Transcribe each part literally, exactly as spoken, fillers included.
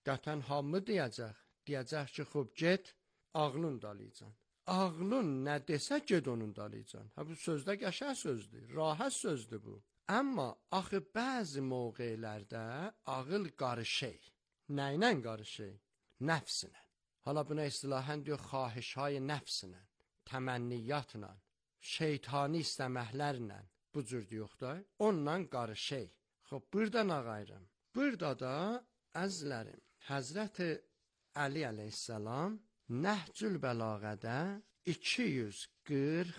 Qətan hamı deyəcək. Deyəcək ki, xub get, ağlın dalıcan. Ağlın nə desə ged onun dalıcan. Ha bu sözdə qəşəng sözdür, rahat sözdür bu. Amma axı bəzi mövqelərdə ağıl qarışır. Nə ilə qarışır? Nəfslə. Hala buna istilahən deyir xahişhay nəfslə, təmənniyatla, şeytani istəməklərlə bu cür yox da, onunla qarışır. Xoş, burada nə qayrım? Burada da əzlərim, Həzrəti Əli əleyhissalam Nəhcül Bəlağədə iki yüz qırx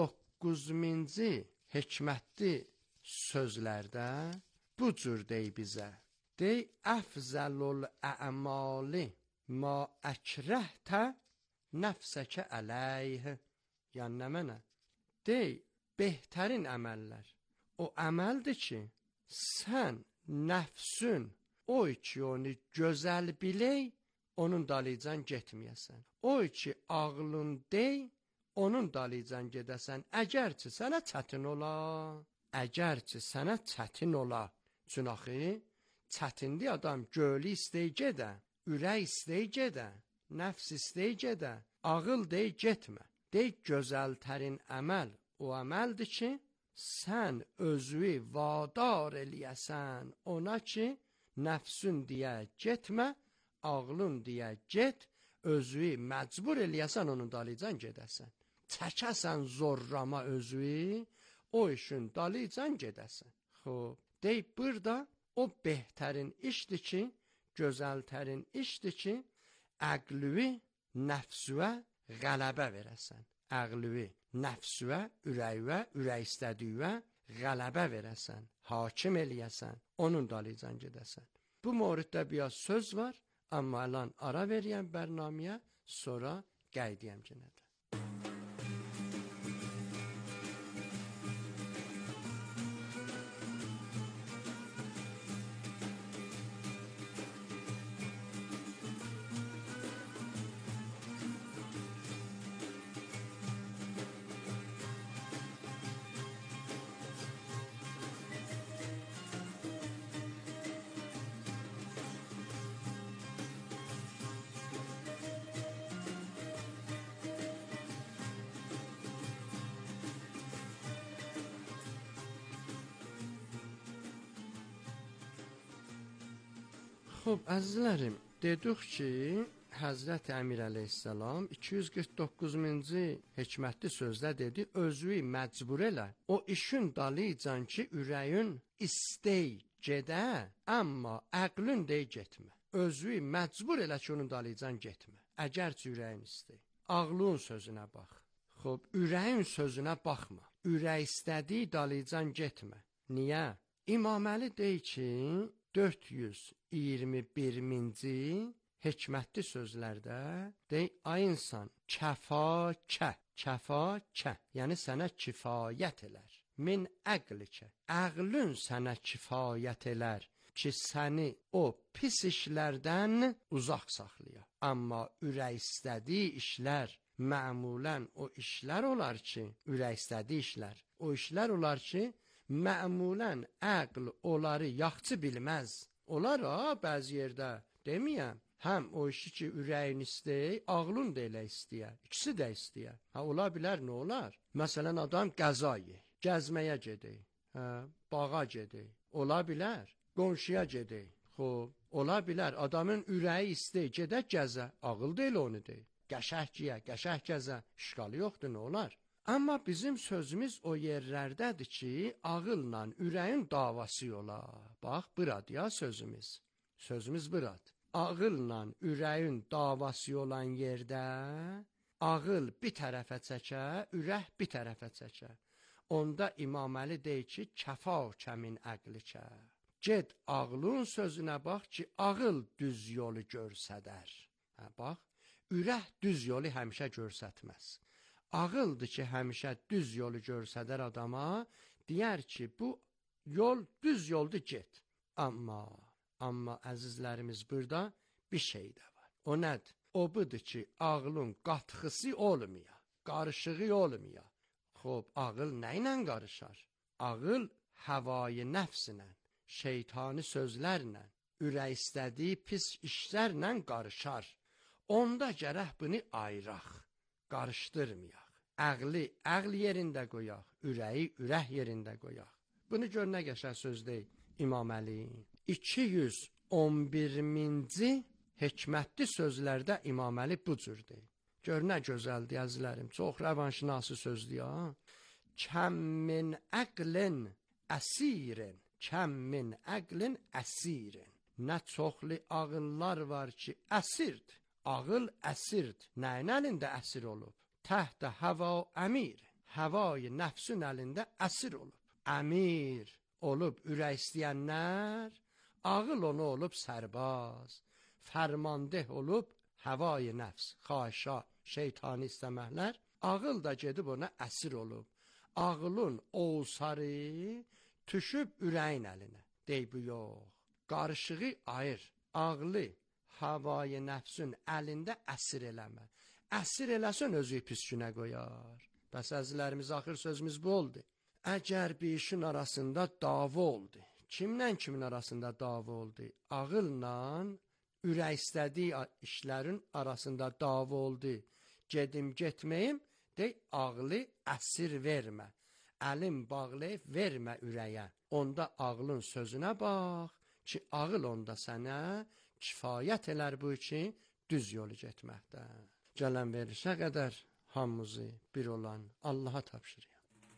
doqquzuncu hikmətli sözlərdə bu cür dey bizə. Dey əfzəlul ə'mali ma əkrəhtə nəfsəkə əleyh. Yəni nə mənə? Dey, behtarin əməllər o əməldir ki, sən nəfsün o ki onu gözəl biley, onun dalıcan getməyəsən. O ki ağlın dey, onun dalıcan gedəsən. Əgər ki sənə çətin ola, əgər ki sənə çətin ola. Çün axı, çətindi adam gölü istəy gedə, ürək istəy gedə, nəfs istəy gedə, ağıl dey getmə. Dey gözəltərin əməl o əməldir ki, sən özü vadar eləyəsən ona ki, nəfsün deyə getmə, ağlın deyə get, özü məcbur eləyəsən onun dalıcan gedəsən. Çəkəsən zorrama özü, o işin dalıcan gedəsən. Xoş, dey burada o behtarin işdir ki, gözəltərin işdir ki, əqlüvi nəfsüvə qələbə verəsən. Əqlüvi nəfsüvə, ürəyvə, ürək istədiyvə qələbə verəsən, hakim eləyəsən, onun dalıcan gedəsən. Bu moriddə biraz söz var, amma alan ara veriyəm bərnaməyə, sonra qəydiyəm yenə də. Xoş, əzizlərim, dedik ki, Həzrəti Əmir əleyhissalam iki yüz qırx doqquzuncu hikmətli sözdə dedi, özü məcbur elə, o işin dalıcan ki, ürəyin istey gedə, amma əqlün dey getmə. Özü məcbur elə ki, onun dalıcan getmə. Əgər ki, ürəyin istey. Ağlın sözünə bax. Xoş, ürəyin sözünə baxma. Ürək istədiyi dalıcan getmə. Niyə? İmam Əli deyir ki, dörd yüz iyirmi birinci hikmətli sözlərdə dey, ay insan, kəfa kə, kəfa kə, yəni sənə kifayət elər. Min əqlikə, əqlün sənə kifayət elər ki, səni o pis işlərdən uzaq saxlaya. Amma ürək istədiyi işlər, məmulən o işlər olar ki, ürək istədiyi işlər, o işlər olar ki, məmulən əql onları yaxçı bilməz. Olar ha, bəzi yerdə deməyəm. Həm o işi ki, ürəyin istəy, ağlın da elə istəyə. İkisi də istəyə. Ha, ola bilər, nə olar? Məsələn, adam qəza yey, gəzməyə gedək, hə, bağa gedək. Ola bilər, qonşuya gedək. Xoş, ola bilər, adamın ürəyi istəy, gedək gəzə, ağıl da elə onu deyil. Qəşəh giyə, qəşəh gəzə, işqalı yoxdur, nə olar? Amma bizim sözümüz o yerlərdədir ki, ağılla ürəyin davası yola. Bax, buradır ya sözümüz. Sözümüz buradır. Ağılla ürəyin davası olan yerdə, ağıl bir tərəfə çəkə, ürək bir tərəfə çəkə. Onda İmam Əli deyir ki, kəfa kəmin əqlikə. Ged ağlın sözünə bax ki, ağıl düz yolu görsədər. Hə, bax, ürək düz yolu həmişə görsətməz. Ağıldır ki, həmişə düz yolu görsədər adama, deyər ki, bu yol düz yoldur, get. Amma, amma əzizlərimiz burada bir şey də var. O nədir? O budur ki, ağlın qatxısı olmaya, qarışığı olmaya. Xoş, ağıl nə ilə qarışar? Ağıl həvayı nəfsinlə, şeytani sözlərlə, ürək istədiyi pis işlərlə qarışar. Onda gərək bunu ayıraq, qarışdırmayaq. Əqli əql yerində qoyaq, ürəyi ürək yerində qoyaq. Bunu gör nə qəşəng söz deyil İmam Əli. iki yüz on birinci hikmətli sözlərdə İmam Əli bu cür deyil. Gör nə gözəldir əzizlərim, çox rəvanşinası sözdür ya. Kəm min əqlinəsirin, kəm min əqlinəsirin. Nə çoxlu ağıllar var ki, əsirdir. Ağıl əsirdir. Nəyin əlində əsir olub? Təhtə həva əmir. Həvayı nəfsün əlində əsir olub. Əmir olub ürək istəyənlər, ağıl onu olub sərbaz. Fərmandeh olub həvayı nəfs, xaşa, şeytani istəməklər. Ağıl da gedib ona əsir olub. Ağılın olsarı düşüb ürəyin əlinə. Dey bu yox. Qarışığı ayır. Ağlı havayı nəfsün əlində əsir eləmə. Əsir eləsən özü pis günə qoyar. Bəs əzizlərimiz, axır sözümüz bu oldu. Əgər bir işin arasında dava oldu, kimlə kimin arasında dava oldu? Ağılla ürək istədiyi işlərin arasında dava oldu. Gedim getməyim, dey ağlı əsir vermə. Əlim bağlayıb vermə ürəyə. Onda ağlın sözünə bax ki, ağıl onda sənə kifayət elər bu üçün düz yolu getməkdə. Gələn verilişə qədər hamımızı bir olan Allaha tapşırıyam.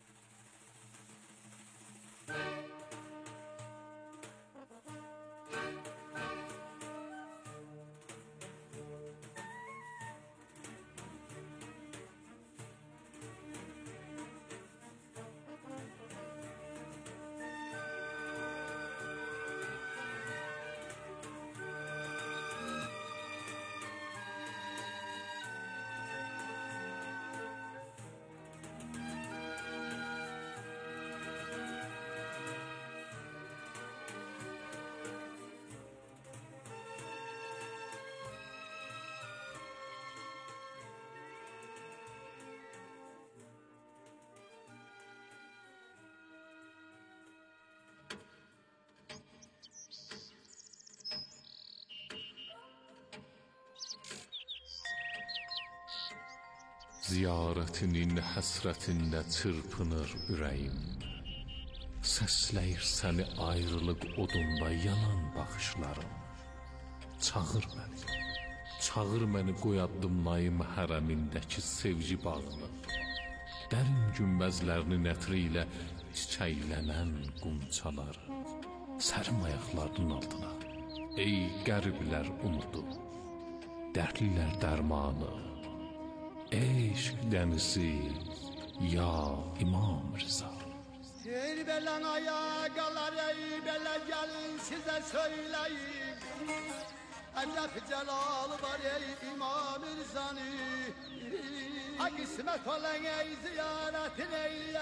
Ziyarətinin həsrətində çırpınır ürəyim. Səsləyir səni ayrılıq odunda yanan baxışlarım. Çağır məni, çağır məni qoy addımlayım hərəmindəki sevgi bağını. Dərin günbəzlərinin ətri ilə çiçəklənən qumçaları. Sərim ayaqlarının altına, ey qəriblər umudu, dərdlilər dərmanı. Eşq dənizi, ya İmam Rıza. Ey belən ayaqalar, ey belə gəlin sizə söyləyim. Əcəb cəlalı var ey İmam Rızanı. Ha qismət olan ey ziyarətin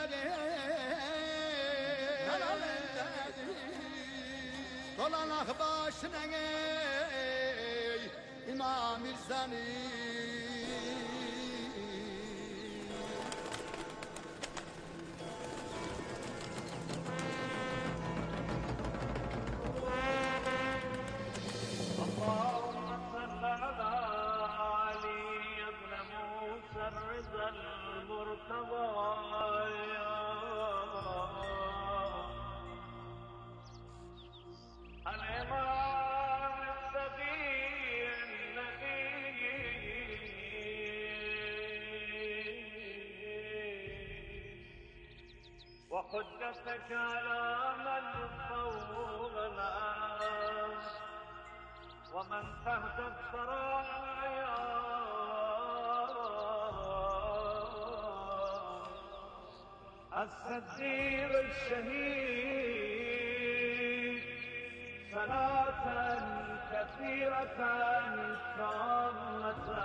eyləyək. Dolanaq başına ey İmam Rızanı. وحجتك على من فوق الأرض ومن تحت الثرايا الصديق الشهيد صلاة كثيرة كاملة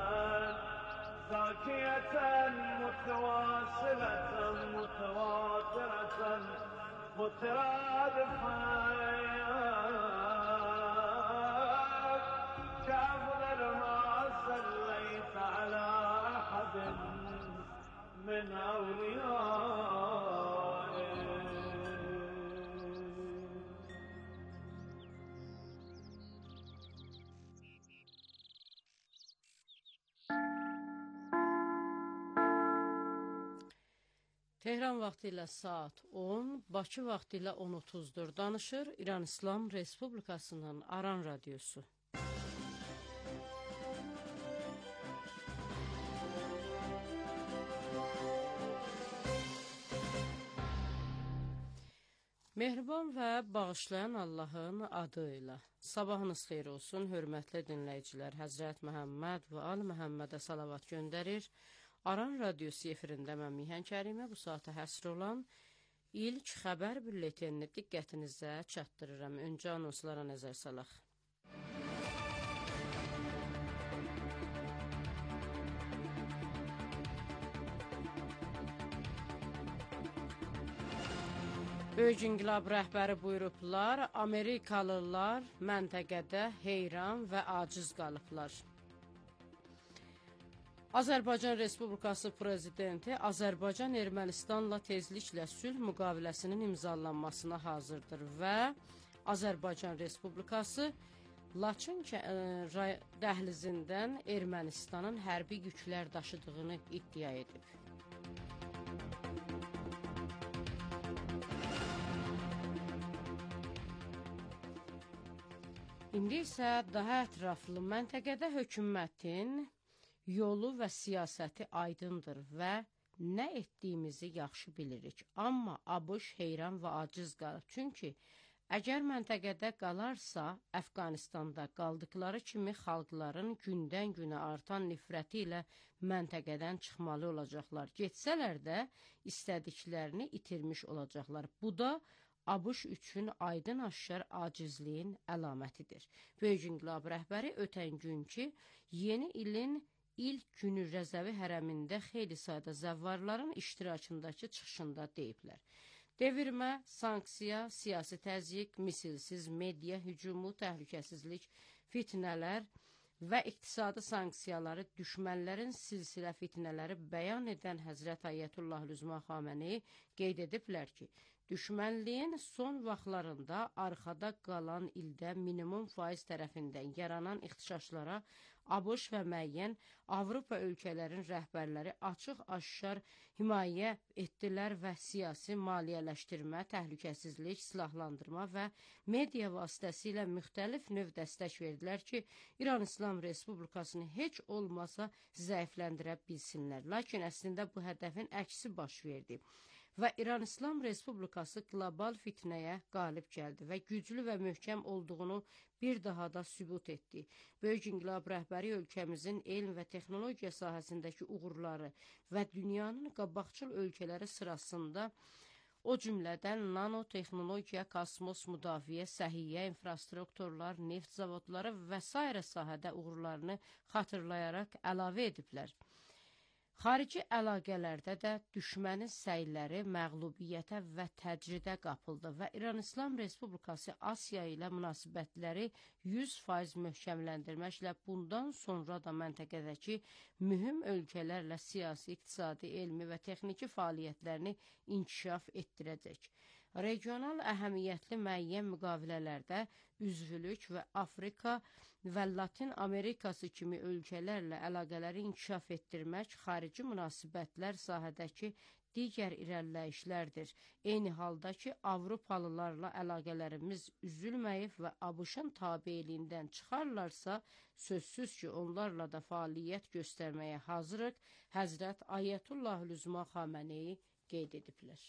زاكية متواصلة متواترة مترادفة كأفضل ما صليت على أحد من أوليائه. Tehran vaxtı ilə saat on, Bakı vaxtı ilə on otuzdur. Danışır İran İslam Respublikasının Aran Radiosu. Mehriban və bağışlayan Allahın adı ilə. Sabahınız xeyir olsun, hörmətli dinləyicilər. Həzrət Məhəmməd və Ali Məhəmmədə salavat göndərir. Aran Radiosu efirində mən Mihan Kərimə bu saata həsr olan ilk xəbər bülletenini diqqətinizə çatdırıram. Öncə anonslara nəzər salaq. Böyük İnqilab rəhbəri buyurublar, Amerikalılar məntəqədə heyran və aciz qalıblar. Azərbaycan Respublikası Prezidenti Azərbaycan Ermənistanla tezliklə sülh müqaviləsinin imzalanmasına hazırdır və Azərbaycan Respublikası Laçın dəhlizindən Ermənistanın hərbi yüklər daşıdığını iddia edib. İndi isə daha ətraflı məntəqədə hökumətin yolu və siyasəti aydındır və nə etdiyimizi yaxşı bilirik. Amma ABŞ heyran və aciz qalır. Çünki əgər məntəqədə qalarsa, Əfqanistanda qaldıqları kimi xalqların gündən günə artan nifrəti ilə məntəqədən çıxmalı olacaqlar. Getsələr də istədiklərini itirmiş olacaqlar. Bu da ABŞ üçün aydın aşkar acizliyin əlamətidir. Böyük İnqilab rəhbəri ötən günkü yeni ilin İlk günü Rəzəvi hərəmində xeyli sayda zəvvarların iştirakındakı çıxışında deyiblər. Devirmə, sanksiya, siyasi təzyiq, misilsiz media hücumu, təhlükəsizlik, fitnələr və iqtisadi sanksiyaları düşmənlərin silsilə fitnələri bəyan edən Həzrət Ayətullah Lüzma Xameneyi qeyd ediblər ki, düşmənliyin son vaxtlarında arxada qalan ildə minimum faiz tərəfindən yaranan ixtişaşlara ABŞ və müəyyən Avropa ölkələrin rəhbərləri açıq-aşkar himayə etdilər və siyasi maliyyələşdirmə, təhlükəsizlik, silahlandırma və media vasitəsilə müxtəlif növ dəstək verdilər ki, İran İslam Respublikasını heç olmasa zəifləndirə bilsinlər. Lakin əslində bu hədəfin əksi baş verdi və İran İslam Respublikası qlobal fitnəyə qalib gəldi və güclü və möhkəm olduğunu bir daha da sübut etdi. Böyük İnqilab rəhbəri ölkəmizin elm və texnologiya sahəsindəki uğurları və dünyanın qabaqcıl ölkələri sırasında o cümlədən nanotexnologiya, kosmos müdafiə, səhiyyə, infrastrukturlar, neft zavodları və s. sahədə uğurlarını xatırlayaraq əlavə ediblər. Xarici əlaqələrdə də düşmənin səyləri məğlubiyyətə və təcridə qapıldı və İran İslam Respublikası Asiya ilə münasibətləri yüz faiz möhkəmləndirməklə bundan sonra da məntəqədəki mühüm ölkələrlə siyasi, iqtisadi, elmi və texniki fəaliyyətlərini inkişaf etdirəcək. Regional əhəmiyyətli müəyyən müqavilələrdə üzvülük və Afrika və Latin Amerikası kimi ölkələrlə əlaqələri inkişaf etdirmək xarici münasibətlər sahədəki digər irəliləyişlərdir. Eyni halda ki, Avropalılarla əlaqələrimiz üzülməyib və ABŞ-ın tabeliyindən çıxarlarsa, sözsüz ki, onlarla da fəaliyyət göstərməyə hazırıq, Həzrət Ayətullah Lüzma Xameneyi qeyd ediblər.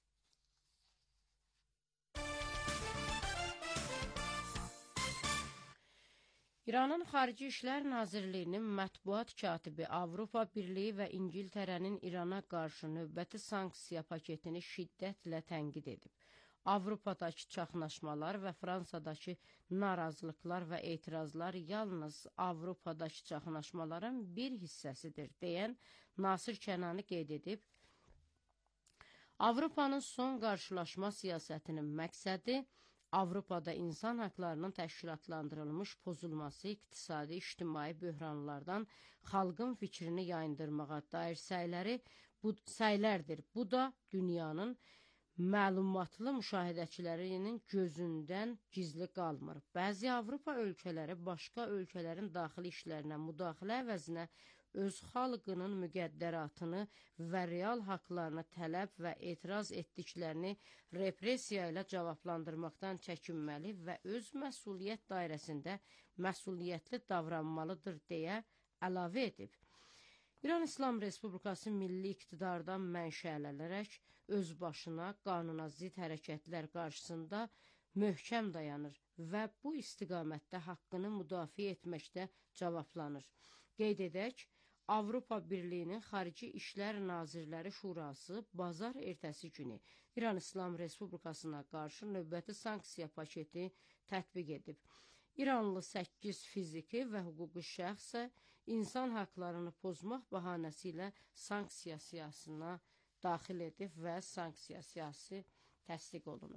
İranın Xarici İşlər Nazirliyinin mətbuat katibi Avropa Birliyi və İngiltərənin İrana qarşı növbəti sanksiya paketini şiddətlə tənqid edib. Avropadakı çaxnaşmalar və Fransadakı narazılıqlar və etirazlar yalnız Avropadakı çaxnaşmaların bir hissəsidir, deyən Nasir Kənani qeyd edib. Avropanın son qarşılaşma siyasətinin məqsədi Avropada insan haqlarının təşkilatlandırılmış pozulması, iqtisadi, ictimai böhranlardan xalqın fikrini yayındırmağa dair səyləri, bu, səylərdir. Bu da dünyanın məlumatlı müşahidəçilərinin gözündən gizli qalmır. Bəzi Avropa ölkələri başqa ölkələrin daxili işlərinə müdaxilə əvəzinə öz xalqının müqəddəratını və real haqlarını tələb və etiraz etdiklərini repressiya ilə cavablandırmaqdan çəkinməli və öz məsuliyyət dairəsində məsuliyyətli davranmalıdır deyə əlavə edib. İran İslam Respublikası milli iqtidardan mənşələnərək öz başına qanuna zid hərəkətlər qarşısında möhkəm dayanır və bu istiqamətdə haqqını müdafiə etməkdə cavablanır. Qeyd edək, Avropa Birliyinin Xarici İşlər Nazirləri Şurası bazar ertəsi günü İran İslam Respublikasına qarşı növbəti sanksiya paketi tətbiq edib. İranlı səkkiz fiziki və hüquqi şəxsə insan haqlarını pozmaq bahanəsi ilə sanksiya siyasına daxil edib və sanksiya siyasi təsdiq olunub.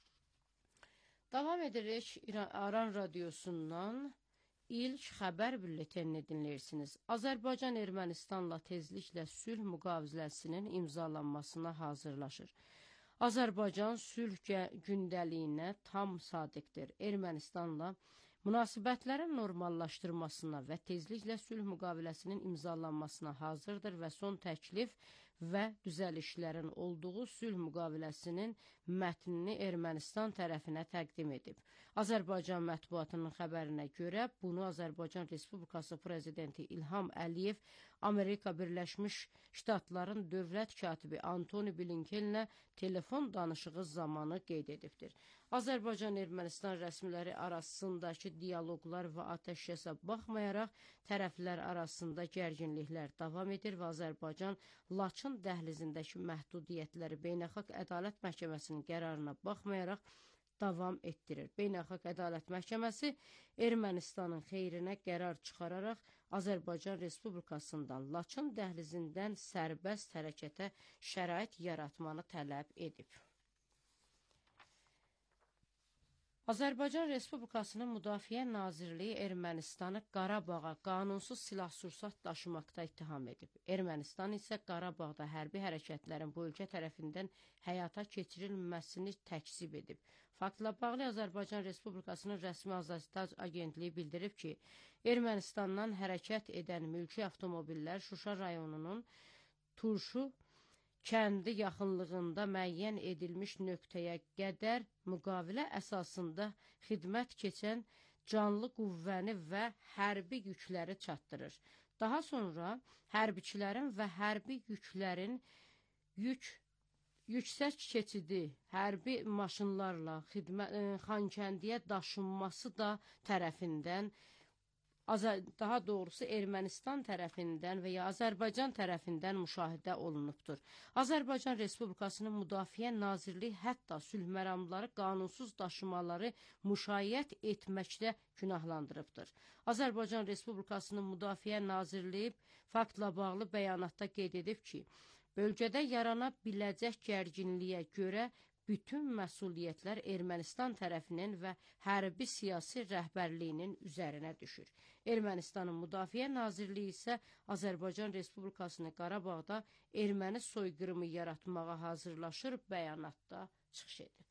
Davam edirik Aran radiosundan ilk xəbər bülletenini dinləyirsiniz. Azərbaycan Ermənistanla tezliklə sülh müqaviləsinin imzalanmasına hazırlaşır. Azərbaycan sülh gündəliyinə tam sadiqdir. Ermənistanla münasibətlərin normallaşdırmasına və tezliklə sülh müqaviləsinin imzalanmasına hazırdır və son təklif və düzəlişlərin olduğu sülh müqaviləsinin mətnini Ermənistan tərəfinə təqdim edib. Azərbaycan mətbuatının xəbərinə görə bunu Azərbaycan Respublikası Prezidenti İlham Əliyev Amerika Birləşmiş Ştatların dövlət katibi Antoni Blinkenlə telefon danışığı zamanı qeyd edibdir. Azərbaycan-Ermənistan rəsmiləri arasındakı diyaloqlar və atəşkəsə baxmayaraq tərəflər arasında gərginliklər davam edir və Azərbaycan Laçın dəhlizindəki məhdudiyyətləri Beynəlxalq Ədalət Məhkəməsinin qərarına baxmayaraq davam etdirir. Beynəlxalq Ədalət Məhkəməsi Ermənistanın xeyrinə qərar çıxararaq Azərbaycan Respublikasından Laçın dəhlizindən sərbəst hərəkətə şərait yaratmanı tələb edib. Azərbaycan Respublikasının Müdafiə Nazirliyi Ermənistanı Qarabağa qanunsuz silah-sursat daşımaqda ittiham edib. Ermənistan isə Qarabağda hərbi hərəkətlərin bu ölkə tərəfindən həyata keçirilməsini təkzib edib. Faktla bağlı Azərbaycan Respublikasının rəsmi azadlık agentliyi bildirib ki, Ermənistandan hərəkət edən mülki avtomobillər Şuşa rayonunun Turşu kəndi yaxınlığında müəyyən edilmiş nöqtəyə qədər müqavilə əsasında xidmət keçən canlı qüvvəni və hərbi yükləri çatdırır. Daha sonra hərbiçilərin və hərbi yüklərin yük yüksək keçidi hərbi maşınlarla xidmət, Xankəndiyə daşınması da tərəfindən daha doğrusu Ermənistan tərəfindən və ya Azərbaycan tərəfindən müşahidə olunubdur. Azərbaycan Respublikasının Müdafiə Nazirliyi hətta sülh məramları qanunsuz daşımaları müşayiət etməkdə günahlandırıbdır. Azərbaycan Respublikasının Müdafiə Nazirliyi faktla bağlı bəyanatda qeyd edib ki, bölgədə yarana biləcək gərginliyə görə bütün məsuliyyətlər Ermənistan tərəfinin və hərbi siyasi rəhbərliyinin üzərinə düşür. Ermənistanın Müdafiə Nazirliyi isə Azərbaycan Respublikasını Qarabağda erməni soyqırımı yaratmağa hazırlaşır bəyanatda çıxış edib.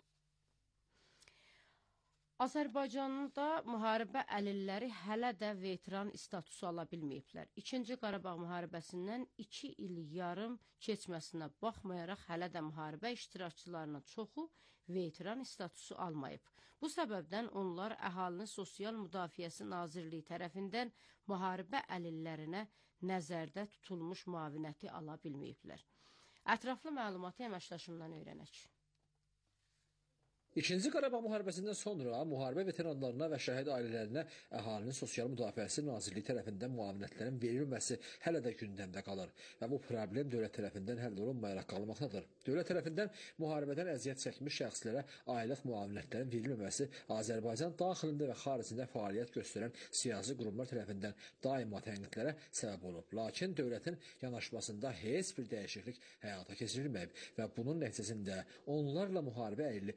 Azərbaycanda müharibə əlilləri hələ də veteran statusu ala bilməyiblər. İkinci Qarabağ müharibəsindən iki il yarım keçməsinə baxmayaraq hələ də müharibə iştirakçılarının çoxu veteran statusu almayıb. Bu səbəbdən onlar əhalinin Sosial Müdafiəsi Nazirliyi tərəfindən müharibə əlillərinə nəzərdə tutulmuş müavinəti ala bilməyiblər. Ətraflı məlumatı əməkdaşımdan öyrənək. İkinci Qarabağ müharibəsindən sonra müharibə veteranlarına və şəhid ailələrinə əhalinin Sosial Müdafiəsi Nazirliyi tərəfindən müavinətlərin verilməsi hələ də gündəmdə qalır və bu problem dövlət tərəfindən həll olunmayaraq qalmaqdadır. Dövlət tərəfindən müharibədən əziyyət çəkmiş şəxslərə aylıq müavinətlərin verilməməsi Azərbaycan daxilində və xaricində fəaliyyət göstərən siyasi qurumlar tərəfindən daima tənqidlərə səbəb olub. Lakin dövlətin yanaşmasında heç bir dəyişiklik həyata keçirilməyib və bunun nəticəsində onlarla müharibə əlilli dövlət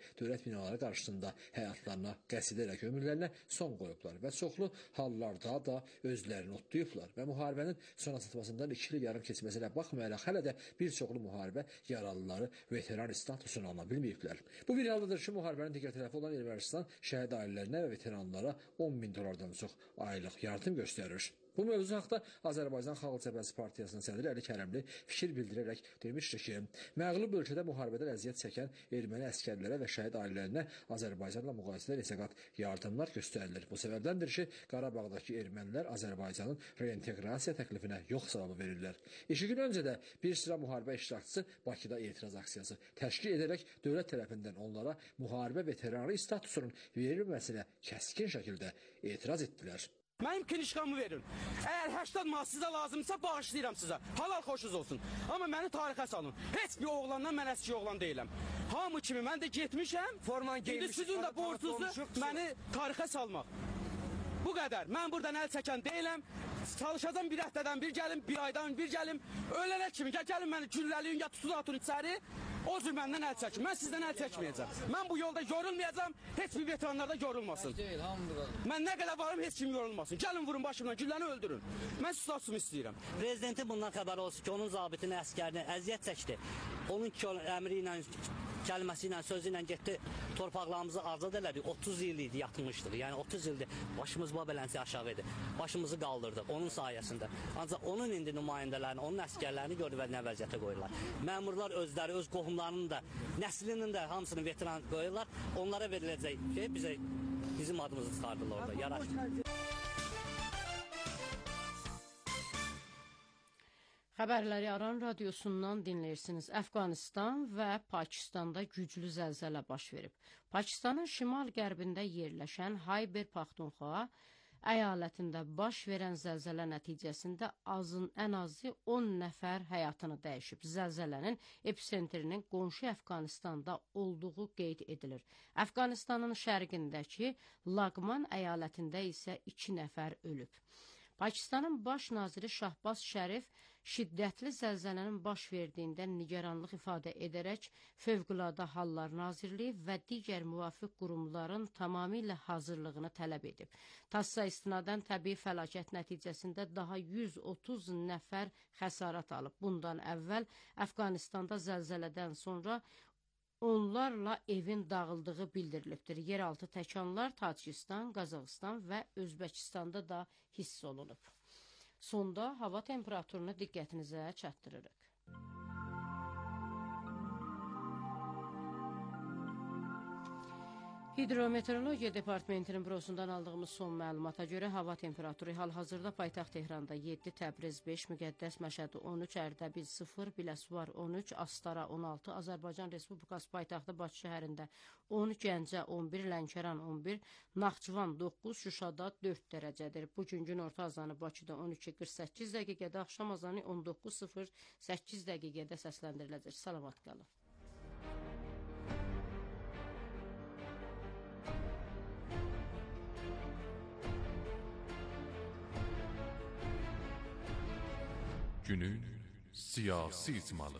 dövlət binaları qarşısında həyatlarına, qəsd edərək ömürlərinə son qoyublar və çoxlu hallarda da özlərini otlayıblar və müharibənin sona çatmasından iki il yarım keçməsinə baxmayaraq hələ də bir çoxlu müharibə yaralıları veteran statusunu ala bilməyiblər. Bu bir haldadır ki, müharibənin digər tərəfi olan Ermənistan şəhid ailələrinə və veteranlara on min dollardan çox aylıq yardım göstərir. Bu mövzu haqda Azərbaycan Xalq Cəbhəsi Partiyasının sədri Əli Kərəmli fikir bildirərək demişdi ki, məğlub ölkədə müharibədən əziyyət çəkən erməni əskərlərə və şəhid ailələrinə Azərbaycanla müqayisədə neçə qat yardımlar göstərilir. Bu səbəbdəndir ki, Qarabağdakı ermənilər Azərbaycanın reinteqrasiya təklifinə yox cavabı verirlər. İki gün öncə də bir sıra müharibə iştirakçısı Bakıda etiraz aksiyası təşkil edərək dövlət tərəfindən onlara müharibə veteranı statusunun verilməsinə kəskin şəkildə etiraz etdilər. Mənim klişkamı verin. Əgər səksən manat sizə lazımsa bağışlayıram sizə. Halal xoşunuz olsun. Amma məni tarixə salın. Heç bir oğlandan mən əski oğlan deyiləm. Hamı kimi mən də getmişəm. Forman geymişəm. İndi sizin də borcunuzdur məni tarixə salmaq. Bu qədər. Mən buradan əl çəkən deyiləm. Çalışacağım bir həftədən bir gəlim, bir aydan bir gəlim. Ölənə kimi ya gəlin məni gülləliyin ya tutun atın içəri. O cür məndən əl çəkin. Mən sizdən əl çəkməyəcəm. Mən bu yolda yorulmayacağım. Heç bir veteranlar da yorulmasın. Mən nə qədər varım heç kim yorulmasın. Gəlin vurun başımdan, gülləni öldürün. Mən statusumu istəyirəm. Prezidentin bundan xəbəri olsun ki, onun zabitini, əskərini əziyyət çəkdi. Onun əmri ilə, kəlməsi ilə, sözü ilə getdi, torpaqlarımızı azad elədi. otuz il idi yatmışdıq. Yəni otuz ildir başımız babələnsi aşağı idi. Başımızı qaldırdıq onun sayəsində. Ancaq onun indi nümayəndələrini, onun əskərlərini gördü və nə vəziyyətə qoyurlar. Məmurlar özləri, öz qohumlarının da, nəslinin də hamısını veteran qoyurlar. Onlara veriləcək ki, bizə bizim adımızı çıxardırlar orada. Yaraşır. Xəbərləri Aran radiosundan dinləyirsiniz. Əfqanistan və Pakistanda güclü zəlzələ baş verib. Pakistanın şimal-qərbində yerləşən Xayber Paxtunxva əyalətində baş verən zəlzələ nəticəsində azın ən azı on nəfər həyatını dəyişib. Zəlzələnin episentrinin qonşu Əfqanistanda olduğu qeyd edilir. Əfqanistanın şərqindəki Laqman əyalətində isə iki nəfər ölüb. Pakistanın baş naziri Şahbaz Şərif şiddətli zəlzələnin baş verdiyindən nigaranlıq ifadə edərək Fövqəladə Hallar Nazirliyi və digər müvafiq qurumların tamamilə hazırlığını tələb edib. TASS-a istinadən təbii fəlakət nəticəsində daha yüz otuz nəfər xəsarət alıb. Bundan əvvəl Əfqanistanda zəlzələdən sonra onlarla evin dağıldığı bildirilibdir. Yeraltı təkanlar Tacikistan, Qazaxıstan və Özbəkistanda da hiss olunub. Sonda hava temperaturunu diqqətinizə çatdırırıq. Hidrometeorologiya Departamentinin bürosundan aldığımız son məlumata görə hava temperaturu hal-hazırda paytaxt Tehranda yeddi, Təbriz beş, Müqəddəs Məşədi on üç, Ərdəbil sıfır, Biləsuvar on üç, Astara on altı, Azərbaycan Respublikası paytaxtı Bakı şəhərində on üç, Gəncə on bir, Lənkəran on bir, Naxçıvan doqquz, Şuşada dörd dərəcədir. Bugün gün orta azanı Bakıda on üç qırx səkkiz dəqiqədə, axşam azanı on doqquz sıfır səkkiz dəqiqədə səsləndiriləcək. Salamat qalın. Günün siyasi icmalı.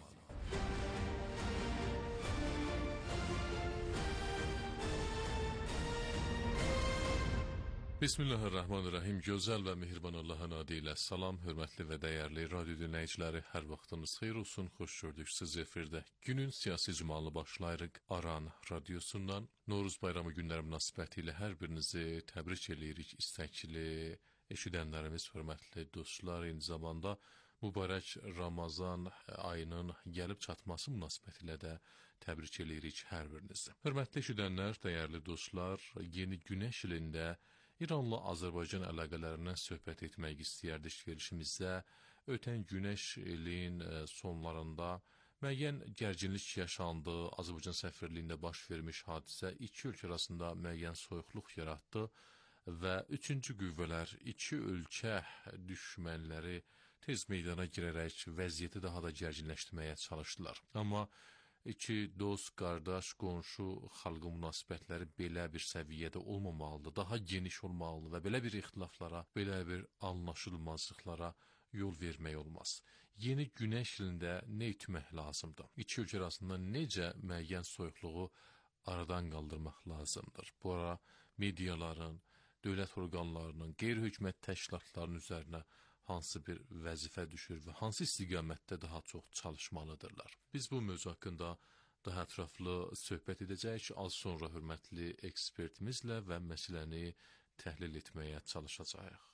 Bismillahirrahmanirrahim. Gözəl və mehriban Allahın adı ilə salam, hörmətli və dəyərli radio dinləyiciləri, hər vaxtınız xeyir olsun, xoş gördük sizi efirdə. Günün siyasi icmalı başlayırıq Aran radiosundan. Novruz bayramı günləri münasibəti ilə hər birinizi təbrik edirik, istəkli eşidənlərimiz, hörmətli dostlar, eyni zamanda mübarək Ramazan ayının gəlib çatması münasibətilə də təbrik edirik hər birinizi. Hörmətli eşidənlər, dəyərli dostlar, yeni günəş ilində İranla Azərbaycan əlaqələrindən söhbət etmək istəyərdik verilişimizdə. Ötən günəş ilin sonlarında müəyyən gərginlik yaşandı. Azərbaycan səfirliyində baş vermiş hadisə iki ölkə arasında müəyyən soyuqluq yaratdı və üçüncü qüvvələr, iki ölkə düşmənləri tez meydana girərək vəziyyəti daha da gərginləşdirməyə çalışdılar. Amma iki dost, qardaş, qonşu xalqı münasibətləri belə bir səviyyədə olmamalıdır, daha geniş olmalıdır və belə bir ixtilaflara, belə bir anlaşılmazlıqlara yol vermək olmaz. Yeni günəş ilində nə etmək lazımdır? İki ölkə arasında necə müəyyən soyuqluğu aradan qaldırmaq lazımdır. Bu ara mediaların, dövlət orqanlarının, qeyri-hökumət təşkilatlarının üzərinə hansı bir vəzifə düşür və hansı istiqamətdə daha çox çalışmalıdırlar? Biz bu mövzu haqqında daha ətraflı söhbət edəcəyik. Az sonra hörmətli ekspertimizlə və məsələni təhlil etməyə çalışacağıq.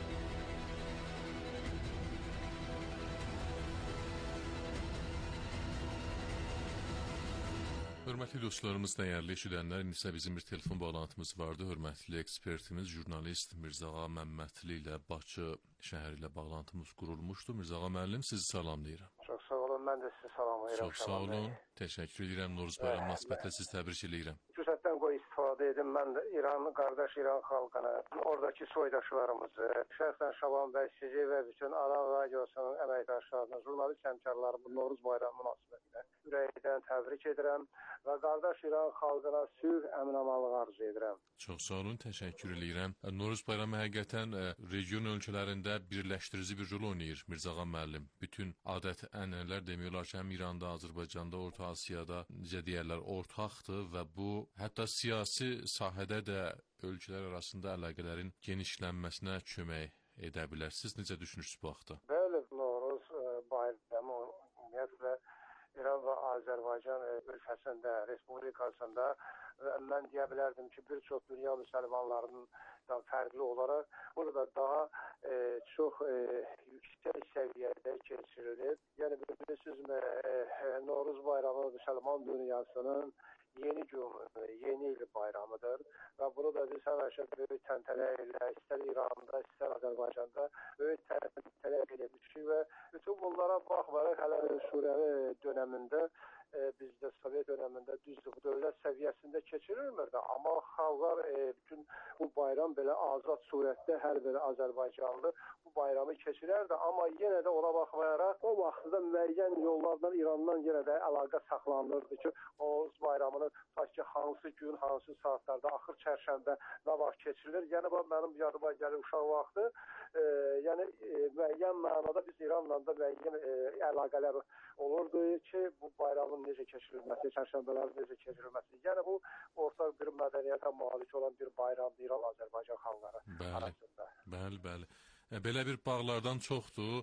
Hörmətli dostlarımız, dəyərli eşidənlər, indi bizim bir telefon bağlantımız vardı. Hörmətli ekspertimiz, jurnalist Mirzağa Məmmədli ilə Bakı şəhəri ilə bağlantımız qurulmuşdu. Mirzağa müəllim, sizi salamlayıram. Çox sağ olun, mən də sizi salamlayıram. Çox sağ olun, təşəkkür edirəm. Novruz bayramı münasibətilə sizi təbrik edirəm. Fürsətdən qoy istifadə edim. Mən də İran, qardaş İran xalqına, oradakı soydaşlarımızı, şəxsən Şaban bəy, sizi və bütün Aran radiosunun əməkdaşlarını, jurnalist həmkarlarımı Novruz bayramı münasibətilə ürəkdən təbrik edirəm və qardaş İran xalqına sülh, əmin-amanlıq arzu edirəm. Çox sağ olun, təşəkkür edirəm. Novruz bayramı həqiqətən region ölkələrində birləşdirici bir rol oynayır Mirzağa müəllim. Bütün adət-ənənələr demək olar ki, həm İranda, Azərbaycanda, Orta Asiyada, necə deyərlər, ortaqdır və bu hətta siyasi sahədə də ölkələr arasında əlaqələrin genişlənməsinə kömək edə bilər. Siz necə düşünürsünüz bu haqda? Bəli, Novruz bayramı ümumiyyətlə İran və Azərbaycan ölkəsində, respublikasında mən deyə bilərdim ki, bir çox dünya müsəlmanlarından fərqli olaraq burada daha e, çox e, yüksək səviyyədə keçirilir. Yəni, bilirsiniz, e, Novruz bayramı müsəlman dünyasının yeni gün, yeni il bayramıdır və burada biz həmişə böyük təntənə ilə istər İranda, istər Azərbaycanda böyük təntənə edilmişik və bütün bunlara baxmayaraq hələ Suriyalı dönəmində e, bizdə Sovet dönəmində düzdür, dövlət səviyyəsində keçirilmirdi, amma xalqlar e, bütün bu bayram belə azad surətdə hər bir Azərbaycanlı bu bayramı keçirərdi, amma yenə də ona baxmayaraq o vaxtda müəyyən yollardan İrandan yenə də əlaqə saxlanılırdı ki, o bayramını tutaq ki, hansı gün, hansı saatlarda, axır çərşənbə nə vaxt keçirilir. Yəni, bu mənim yadıma gəlir uşaq vaxtı. E, yəni, e, müəyyən mənada biz İranla da müəyyən e, əlaqələr olurdu ki, bu bayramın necə keçirilməsi, çərşənbələrin necə keçirilməsi. Yəni, bu ortaq bir mədəniyyətə malik olan bir bayramdır İran-Azərbaycan xalqları arasında. Bəli, bəli. Belə bir bağlardan çoxdur.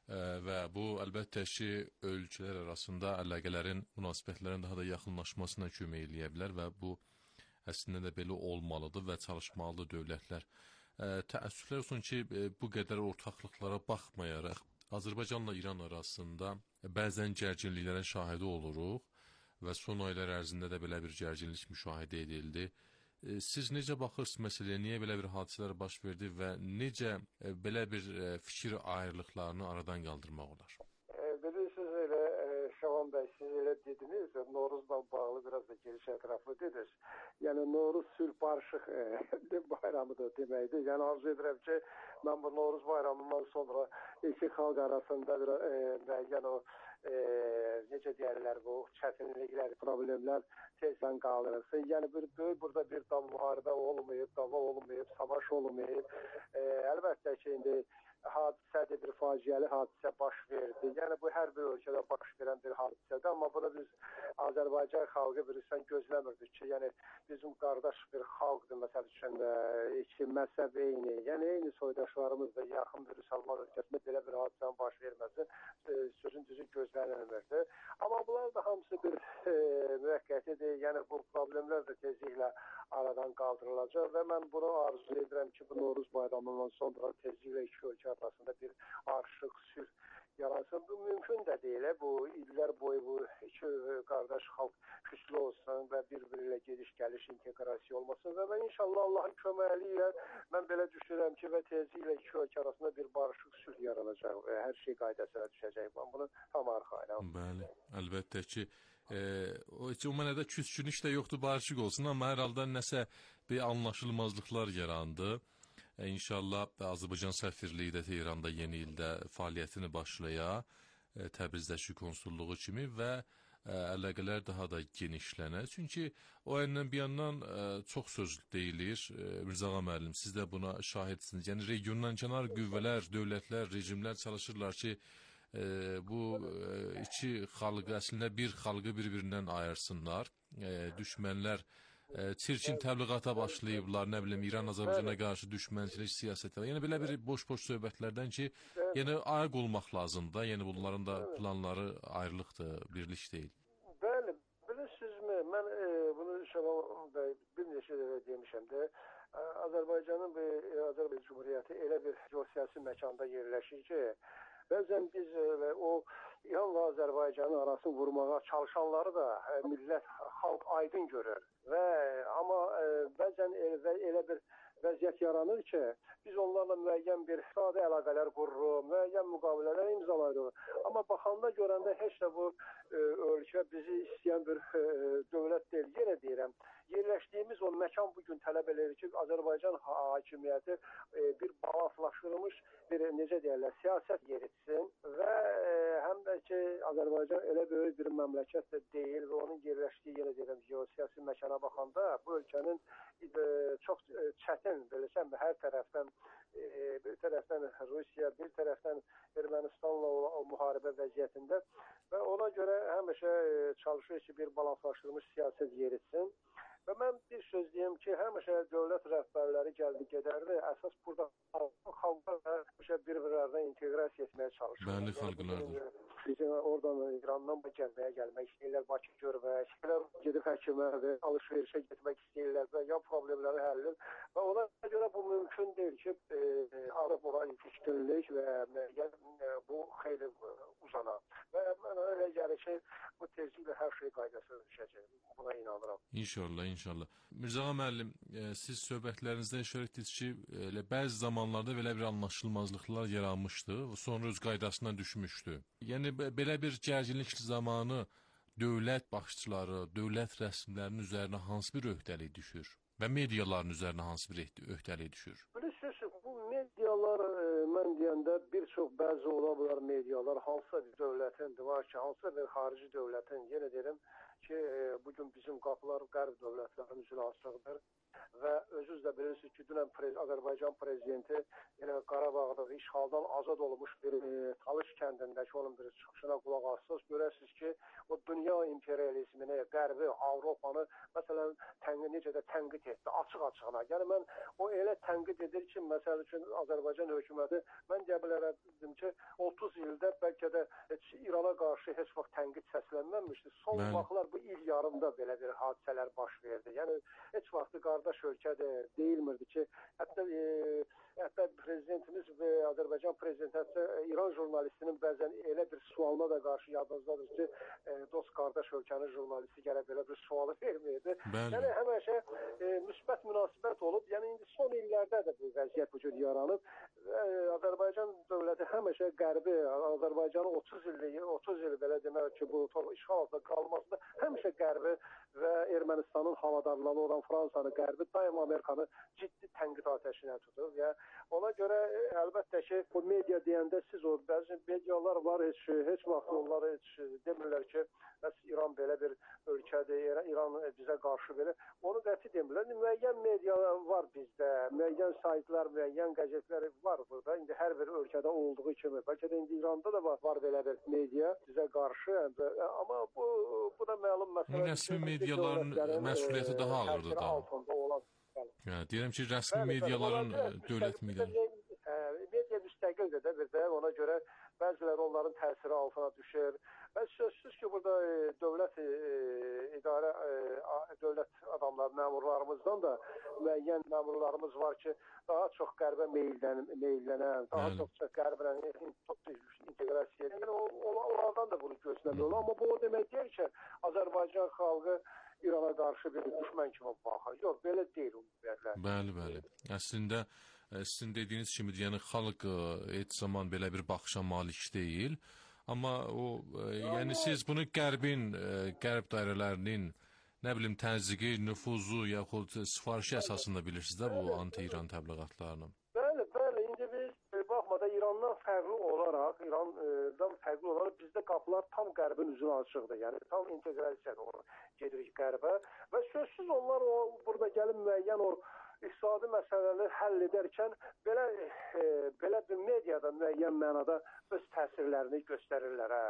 Və bu əlbəttə ki, ölkələr arasında əlaqələrin, münasibətlərin daha da yaxınlaşmasına kömək eləyə bilər və bu əslində də belə olmalıdır və çalışmalıdır dövlətlər. Təəssüflər olsun ki, bu qədər ortaqlıqlara baxmayaraq Azərbaycanla İran arasında bəzən gərginliklərin şahidi oluruq və son aylar ərzində də belə bir gərginlik müşahidə edildi. Siz necə baxırsınız məsələyə, niyə belə bir hadisələr baş verdi və necə belə bir fikir ayrılıqlarını aradan qaldırmaq olar? E, bilirsiniz, elə e, Şaban bəy, siz elə dediniz, Novruzla bağlı biraz da geniş ətraflı dediniz. Yəni, Novruz sülh barışıq e, bayramıdır deməkdir. Yəni, arzu edirəm ki, mən bu Novruz bayramından sonra iki xalq arasında bir e, müəyyən o e, necə deyərlər bu çətinliklər, problemlər tezdən qaldırılsın. Yəni, bir, böyük burada bir da müharibə olmayıb, dava olmayıb, savaş olmayıb. E, əlbəttə ki, indi hadisədir, bir faciəli hadisə baş verdi. Yəni, bu hər bir ölkədə baş verən bir hadisədir, amma bunu biz Azərbaycan xalqı bilirsən gözləmirdik ki, yəni bizim qardaş bir xalqdır, məsəl üçün iki məzhəb eyni, yəni eyni soydaşlarımız da yaxın bir müsəlman ölkəsində belə bir hadisənin baş verməsi e, sözün düzü gözlənilmirdi. Amma bunlar da hamısı bir e, müvəqqətidir, yəni bu problemlər də tezliklə aradan qaldırılacaq və mən bunu arzu edirəm ki, bu Novruz bayramından sonra tezliklə iki ölkə arasında bir arşıq, sülh yaransın. Bu mümkün də deyil. Bu illər boyu bu iki qardaş xalq küslü olsun və bir-biri ilə gediş-gəliş inteqrasiya olmasın və mən inşallah Allahın köməyi ilə mən belə düşünürəm ki, və tezliklə iki ölkə arasında bir barışıq, sülh yaranacaq və hər şey qaydasına düşəcək. Mən bunu tam arxayınam. Bəli, əlbəttə ki, e, o, o mənədə küskünlük də yoxdur, barışıq olsun, amma hər halda nəsə bir anlaşılmazlıqlar yarandı. E, İnşallah Azərbaycan səfirliyi də Tehranda yeni ildə fəaliyyətini başlaya, e, Təbrizdəki konsulluğu kimi və e, əlaqələr daha da genişlənər. Çünki o yandan bir yandan e, çox söz deyilir. E, Mirzağa müəllim, siz də buna şahidsiniz. Yəni regiondan kənar qüvvələr, dövlətlər, rejimlər çalışırlar ki, e, bu e, iki xalqı, əslində bir xalqı bir-birindən ayırsınlar e, düşmənlər e, çirkin təbliğata başlayıblar, nə bilim İran Azərbaycana qarşı düşmənçilik siyasəti. Yəni belə bir boş-boş söhbətlərdən ki, yəni ayıq olmaq lazımdır. Yəni bunların da planları ayrılıqdır, birlik deyil. Bəli, bilirsinizmi, mən e, bunu Şaban bəy bir neçə dəfə demişəm də, Azərbaycanın və Azərbaycan Cumhuriyyəti elə bir geosiyasi məkanda yerləşir ki, bəzən biz və o İranla Azərbaycanın arasını vurmağa çalışanları da millət, xalq aydın görür. Və amma bəzən elə, elə bir vəziyyət yaranır ki, biz onlarla müəyyən bir sadə əlaqələr qururuq, müəyyən müqavilələr imzalayırıq. Amma baxanda görəndə heç də bu e, ölkə bizi istəyən bir e, dövlət deyil. Yenə deyirəm, yerləşdiyimiz o məkan bugün tələb edir ki, Azərbaycan hakimiyyəti e, bir balanslaşdırılmış bir, necə deyərlər, siyasət yeritsin və e, həm də ki, Azərbaycan elə böyük bir məmləkət də deyil və onun yerləşdiyi, yenə deyirəm, geosiyasi məkana baxanda bu ölkənin e, çox e, çətin, bilirsən, hər tərəfdən e, bir tərəfdən Rusiya, bir tərəfdən Ermənistanla o, o müharibə vəziyyətində və ona görə həmişə e, çalışır ki, bir balanslaşdırılmış siyasət yeritsin. Və mən bir söz deyim ki, həmişə dövlət rəhbərləri gəldi gedərdi, əsas burada xalqlar həmişə bir-birlərinə inteqrasiya etməyə çalışır. Bəli, xalqlardır. Bizim oradan İrandan gəlməyə gəlmək istəyirlər, Bakı görmək, istəyirlər gedib həkimə və alış-verişə getmək istəyirlər və ya problemləri həll edir. Və ona görə bu mümkün deyil ki, e, alıb olan fikirlik və e, bu xeyli uzanar. Və mənə elə gəlir ki, bu tezliklə hər şey qaydasına düşəcək. Buna inanıram. İnşallah, inşallah. Mirzə ağa müəllim, e, siz söhbətlərinizdə işarə etdiniz ki, elə bəzi zamanlarda belə bir anlaşılmazlıqlar yaranmışdı, sonra öz qaydasına düşmüşdü. Yəni belə bir gərginlik zamanı dövlət başçıları, dövlət rəsmilərinin üzərinə hansı bir öhdəlik düşür və mediaların üzərinə hansı bir öhdəlik düşür? Bilirsiniz, bu medialar e, mən deyəndə bir çox bəzi ola bilər medialar hansısa bir dövlətin, var ki, hansısa bir xarici dövlətin, yenə deyirəm ki, e, bugün bizim qapılar qərb dövlətlərinin üzrə açıqdır və özünüz də bilirsiniz ki, dünən prez Azərbaycan prezidenti yenə Qarabağda işğaldan azad olmuş bir e, Talış kəndindəki onun bir çıxışına qulaq assız, görəsiniz ki, o dünya imperializmini, qərbi, Avropanı məsələn tənqid, necə də tənqid etdi, açıq-açığına. Yəni mən o elə tənqid edir ki, məsəl üçün Azərbaycan hökuməti, mən deyə bilərəm ki, otuz ildə bəlkə də heç İrana qarşı heç vaxt tənqid səslənməmişdi. Son Mən... vaxtlar bu il yarımda belə bir hadisələr baş verdi. Yəni heç vaxtı qardaş ölkədə deyilmirdi ki, hətta e, hətta prezidentimiz və Azərbaycan prezidenti hətta İran jurnalistinin bəzən elə bir sualına da qarşı yadınızdadır ki, e, dost qardaş ölkənin jurnalisti gəlib belə bir sualı vermirdi. Bəli. Yəni həmişə e, müsbət münasibət olub. Yəni indi son illərdə də bu vəziyyət bu cür yaranıb. E, Azərbaycan dövləti həmişə qərbi, Azərbaycanın otuz illik, otuz il belə demək ki, bu işğal altında qalmasında həmişə qərbi və Ermənistanın havadarları olan Fransanı, qərbi daim Amerikanı ciddi tənqid atəşinə tutur. Yəni ona görə e, əlbəttə ki, bu media deyəndə siz o bəzi medialar var, heç heç vaxt onlar heç demirlər ki, bəs İran belə bir ölkədir, İran bizə qarşı belə. Onu qəti demirlər. Müəyyən media var bizdə, müəyyən saytlar, müəyyən qəzetlər var burada. İndi hər bir ölkədə olduğu kimi, bəlkə də indi İranda da var, var belə bir media bizə qarşı. Amma bu bu da məlum məsələ. Rəsmi mediaların məsuliyyəti daha ağırdır da. Yəni deyirəm ki, rəsmi bəli, mediaların bəli, dövlət mediaları media müstəqildir də bir də, ona görə bəziləri onların təsiri altına düşür. Və sözsüz ki, burada e, dövlət e, idarə e, dövlət adamlar, məmurlarımızdan da müəyyən məmurlarımız var ki, daha çox qərbə meyllənən, meyllənən, daha Bəli. çox qərblə inteqrasiya edən, yəni, onlardan da bunu gözləmək olur. Amma bu o demək deyil ki, Azərbaycan xalqı İrana qarşı bir düşmən kimi baxır. Yox, belə deyil. Bəli, bəli. Əslində, sizin dediyiniz kimi, yəni xalq heç zaman belə bir baxışa malik deyil. Amma o, yəni siz bunu qərbin, qərb dairələrinin, nə bilim, təzyiqi, nüfuzu yaxud sifarişi əsasında bilirsiniz də bu anti-İran təbliğatlarını. Bəli, bəli. İndi biz baxmada İrandan fərqli olaraq, İrandan fərqli olaraq bizdə qapılar tam qərbin üzünə açıqdır. Yəni tam inteqrasiya doğru gedirik qərbə və sözsüz onlar o burada gəlib müəyyən o iqtisadi məsələləri həll edərkən belə e, belə bir mediada müəyyən mənada öz təsirlərini göstərirlər. Hə.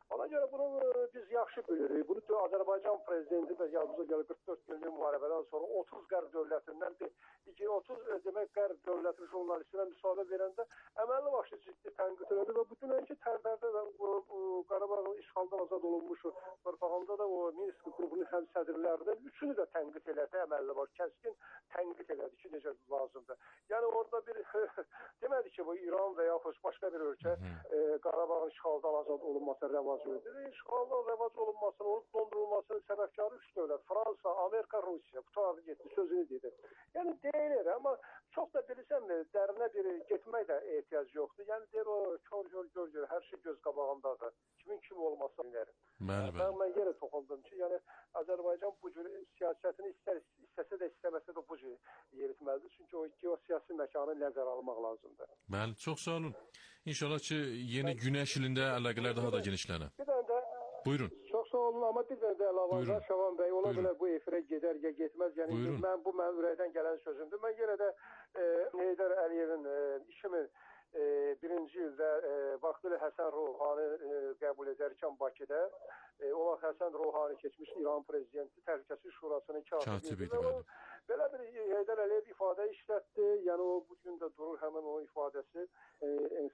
Ona görə bunu biz yaxşı bilirik. Bunu Azərbaycan prezidenti də yadımıza gəlir qırx dörd günlük müharibədən sonra otuz qərb dövlətindən bir otuz demək qərb dövləti jurnalistinə müsaade verəndə əməlli başlı ciddi tənqid elədi və bütün önki tərlərdə də Qarabağın işğaldan azad olunmuş torpağında da o Minsk qrupunun həm sədrlərindən üçünü də tənqid elədi, əməlli başlı kəskin tənqid elədi ki, necə lazımdır. Yəni orada bir demədi ki, bu İran və yaxud başqa bir ölkə e, Qarabağın işğaldan azad olunmasına rəvac edir. İşğaldan rəvac olunmasının, onun dondurulmasının səbəbkarı üç dövlət, Fransa, Amerika, Rusiya. Bu tarafı getdi, sözünü dedi. Yəni deyilir, amma çox da bilirsən mi, dərinə bir getmək də ehtiyac yoxdur. Yəni deyir o kör gör gör gör, hər şey göz qabağındadır. Kimin kim olmasa bilərim. Bəli, bəli. Ben, ben yine toxundum ki, yəni Azərbaycan bu cür siyasətini istər, istəsə də istəməsə də bu cür yeritməlidir. Çünki o geosiyasi məkanı nəzərə almaq lazımdır. Bəli, çox sağ olun. İnşallah ki, yeni günəş ilində əlaqələr daha da genişlənər. Bir dənə də Buyurun. Çox sağ olun, amma bir dənə də əlavə var Şaban bəy. Ola bilər bu efirə gedər ya getməz. Yəni Buyurun. mən bu mənim ürəkdən gələn sözümdür. Mən yenə də e, Heydər Əliyevin e, işimin e, birinci ildə e, vaxtilə Həsən Ruhani e, qəbul edərkən Bakıda e, o vaxt Həsən Ruhani keçmiş İran prezidenti Təhlükəsizlik Şurasının katibi idi. Belə bir Heydər Əliyev ifadə işlətdi. Yəni o bu gün də durur həmin o ifadəsi e,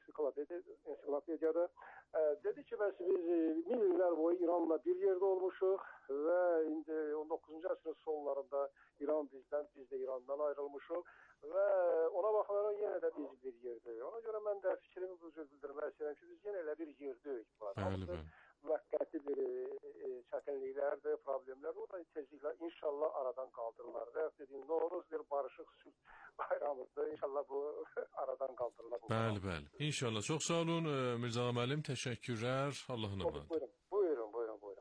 ensiklopediyada. E, dedi ki, bəs biz e, min illər boyu İranla bir yerdə olmuşuq və indi on doqquzuncu əsrin sonlarında İran bizdən, biz də İrandan ayrılmışıq və ona baxmayaraq yenə də biz bir yerdəyik. Ona görə mən də fikrimi bu cür bildirmək istəyirəm ki, biz yenə elə bir yerdəyik. Bəli, bəli. Müvəqqəti bir e, çətinliklərdir, problemlər. O da tezliklə inşallah aradan qaldırılar. Və dediyim, Novruz bir barışıq sülh bayramıdır. İnşallah bu aradan qaldırılar. Bəli, bəli. İnşallah. Çox sağ olun Mirzə müəllim. Təşəkkürlər. Allahın emanet. Buyurun, buyurun, buyurun, buyurun.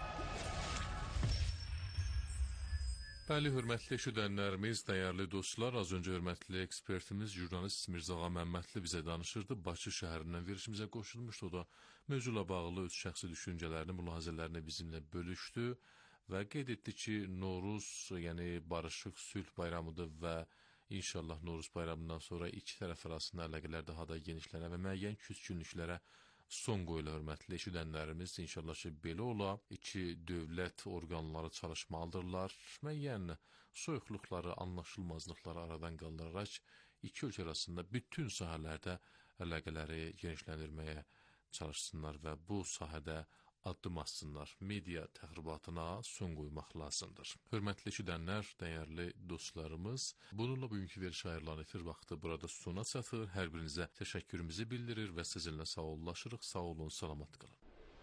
Bəli, hörmətli eşidənlərimiz, dəyərli dostlar, az öncə hörmətli ekspertimiz, jurnalist Mirzağa Məmmədli bizə danışırdı. Bakı şəhərindən verilişimizə qoşulmuşdu. O da mövzuyla bağlı öz şəxsi düşüncələrini, mülahizələrini bizimlə bölüşdü və qeyd etdi ki, Novruz, yəni barışıq sülh bayramıdır və inşallah Novruz bayramından sonra iki tərəf arasında əlaqələr daha da genişlənər və müəyyən küskünlüklərə son qoyula. Hörmətli eşidənlərimiz, inşallah ki, belə ola, iki dövlət orqanları çalışmalıdırlar, müəyyən soyuqluqları, anlaşılmazlıqları aradan qaldıraraq iki ölkə arasında bütün sahələrdə əlaqələri genişləndirməyə çalışsınlar və bu sahədə addım atsınlar. Media təxribatına son qoymaq lazımdır. Hörmətli eşidənlər, dəyərli dostlarımız, bununla bugünkü veriş ayrılan efir vaxtı burada sona çatır. Hər birinizə təşəkkürümüzü bildirir və sizinlə sağollaşırıq. Sağ olun, salamat qalın.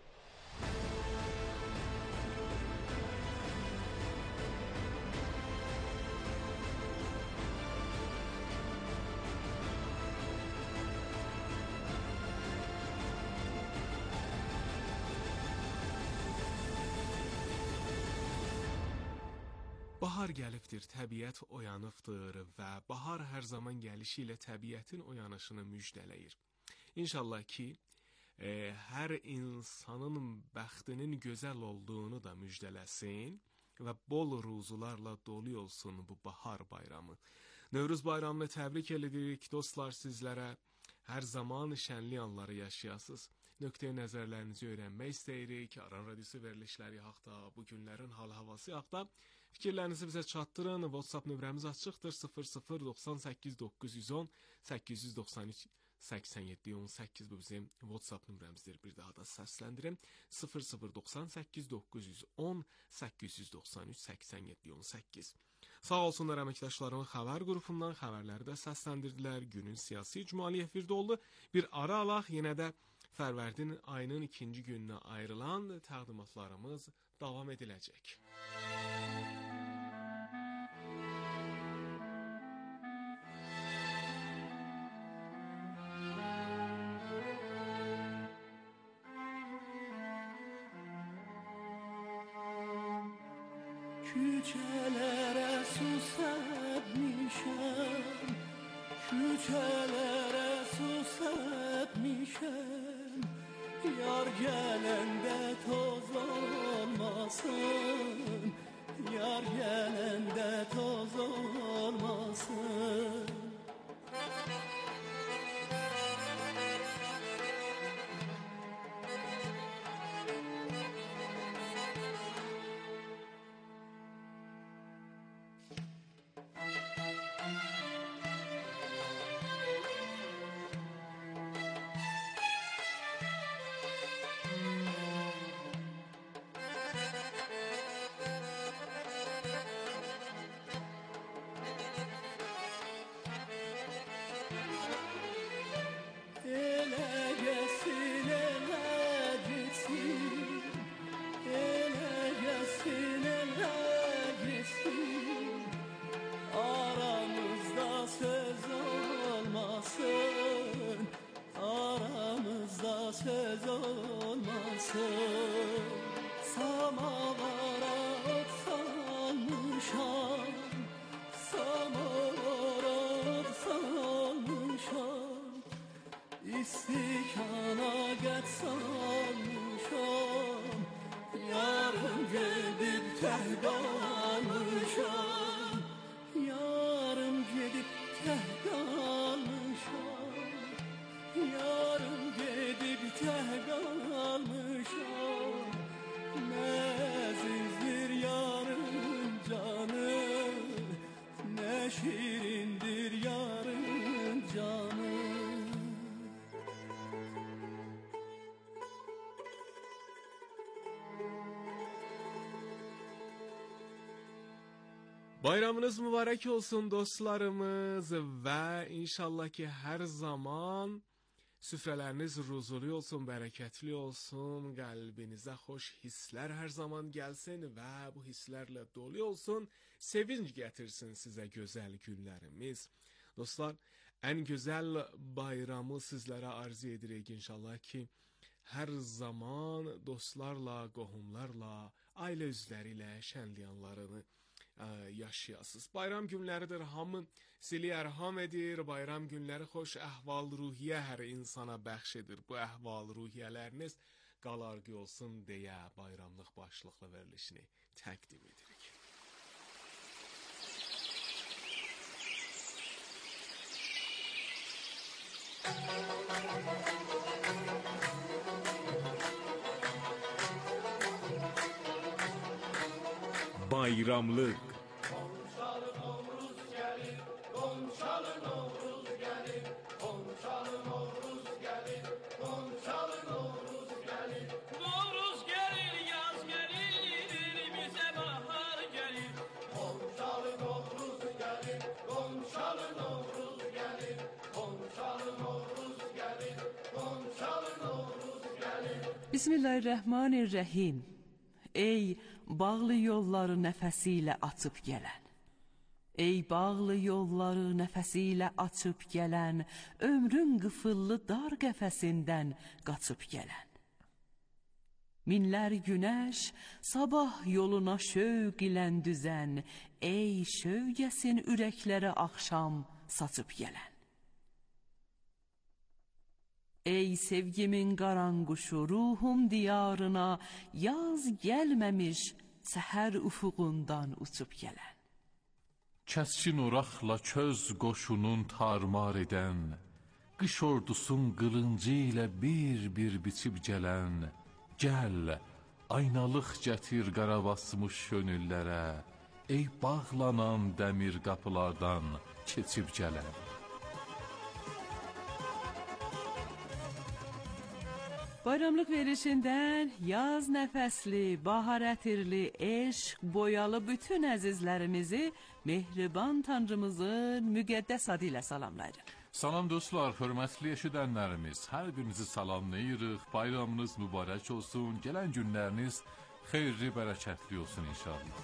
Bahar gəlibdir, təbiət oyanıbdır və bahar hər zaman gəlişi ilə təbiətin oyanışını müjdələyir. İnşallah ki, e, hər insanın bəxtinin gözəl olduğunu da müjdələsin və bol ruzularla dolu olsun bu bahar bayramı. Novruz bayramını təbrik edirik dostlar sizlərə. Hər zaman şənli anları yaşayasınız. Nöqtəyə nəzərlərinizi öyrənmək istəyirik. Aran radiosu verilişləri haqda, bu günlərin hal-havası haqda fikirlərinizi bizə çatdırın. WhatsApp nömrəmiz açıqdır. sıfır sıfır doxsan səkkiz doqquz yüz on səkkiz yüz doxsan üç səksən yeddi on səkkiz bu bizim WhatsApp nömrəmizdir. Bir daha da səsləndirim. sıfır sıfır doxsan səkkiz doqquz yüz on səkkiz yüz doxsan üç səksən yeddi on səkkiz. Sağ olsunlar əməkdaşlarımın xəbər qrupundan xəbərləri də səsləndirdilər. Günün siyasi icmali efirdə oldu. Bir ara alaq, yenə də Fərvərdin ayının ikinci gününə ayrılan təqdimatlarımız davam ediləcək. Küçələrə su səpmişəm, küçələrə su səpmişəm, yar gələndə toz olmasın, yar gələndə toz olmasın. söz olmasın. Samavara ot salmışam, samavara ot salmışam, istikana get salmışam, yarım gedib teh qalmışam, yarım gedib teh qalmışam, yarım gedib teh qalmışam. Nezizdir yarın canı, ne şirindir yarın canı. Bayramınız mübarek olsun dostlarımız ve inşallah ki her zaman süfreleriniz ruzuli olsun, bereketli olsun, kalbinize hoş hisler her zaman gelsin ve bu hislerle dolu olsun, sevinç getirsin size güzel günlerimiz. Dostlar, en güzel bayramı sizlere arzu edirik inşallah ki her zaman dostlarla, qohumlarla, aile üzləriyle şənliyanlarını yaşayasız. Bayram günləridir, hamı sili ərham edir, bayram günləri xoş əhval ruhiyyə hər insana bəxş edir. Bu əhval ruhiyyələriniz qalarqı olsun deyə bayramlıq başlıqlı verilişini təqdim edirik. Bayramlıq. Qonşalı Novruz gəlir, qonşalı Novruz gəlir, qonşalı Novruz gəlir, qonşalı Novruz gəlir. Novruz gəlir, yaz gəlir, bizə bahar gəlir. Qonşalı Novruz gəlir, qonşalı Novruz gəlir, qonşalı Novruz gəlir, qonşalı Novruz gəlir. Bismillahirrahmanirrahim. Ey bağlı yolları nəfəsilə açıb gələn, ey bağlı yolları nəfəsilə açıb gələn, ömrün qıfıllı dar qəfəsindən qaçıb gələn. Minlər günəş sabah yoluna şövq ilə düzən, ey şövqəsin ürəklərə axşam saçıb gələn. Ey sevgimin qaranquşu, ruhum diyarına yaz gəlməmiş səhər üfüqundan uçub gələn. Kəskin oraqla çöz qoşunun tarmar edən, qış ordusun qılıncı ilə bir-bir biçib gələn, gəl, aynalıq gətir qarabasmış könüllərə, ey bağlanan dəmir qapılardan keçib gələn. Bayramlıq verilişindən yaz nəfəsli, bahar ətirli, eşq boyalı bütün əzizlərimizi mehriban Tanrımızın müqəddəs adı ilə salamlayırıq. Salam dostlar, hörmətli eşidənlərimiz, hər birinizi salamlayırıq. Bayramınız mübarək olsun, gələn günləriniz xeyirli, bərəkətli olsun inşallah.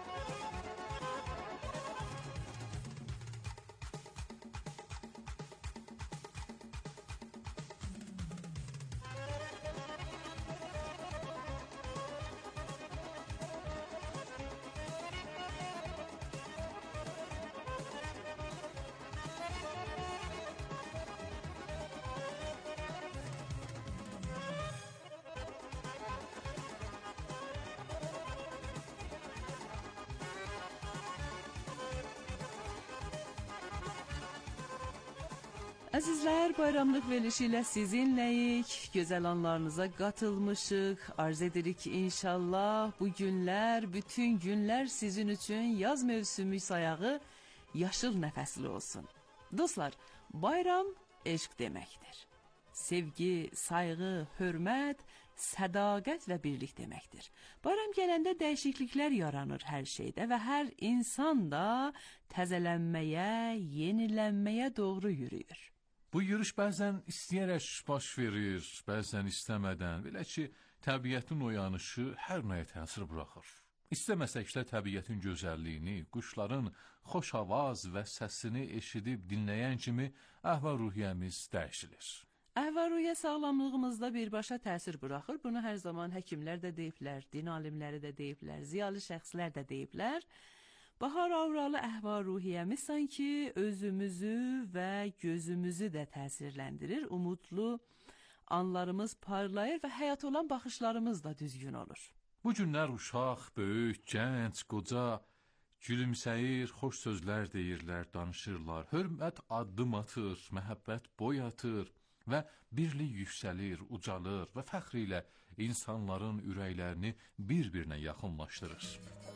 Əzizlər, bayramlıq verilişi ilə sizinləyik, gözəl anlarınıza qatılmışıq, arz edirik ki, inşallah bu günlər, bütün günlər sizin üçün yaz mövsümü sayağı yaşıl nəfəsli olsun. Dostlar, bayram eşq deməkdir. Sevgi, sayğı, hörmət, sədaqət və birlik deməkdir. Bayram gələndə dəyişikliklər yaranır hər şeydə və hər insan da təzələnməyə, yenilənməyə doğru yürüyür. Bu yürüyüş bəzən istəyərək baş verir, bəzən istəmədən, belə ki, təbiətin oyanışı hər nəyə təsir buraxır. İstəməsək də təbiətin gözəlliyini, quşların xoş avaz və səsini eşidib dinləyən kimi əhval-ruhiyyəmiz dəyişilir. Əhval-ruhiyyə sağlamlığımızda birbaşa təsir buraxır. Bunu hər zaman həkimlər də deyiblər, din alimləri də deyiblər, ziyalı şəxslər də deyiblər. Bahar avralı əhval-ruhiyyəmiz sanki özümüzü və gözümüzü də təsirləndirir. Umudlu anlarımız parlayır və həyata olan baxışlarımız da düzgün olur. Bu günlər uşaq, böyük, gənc, qoca gülümsəyir, xoş sözlər deyirlər, danışırlar. Hörmət addım atır, məhəbbət boy atır və birlik yüksəlir, ucalır və fəxr ilə insanların ürəklərini bir-birinə yaxınlaşdırır.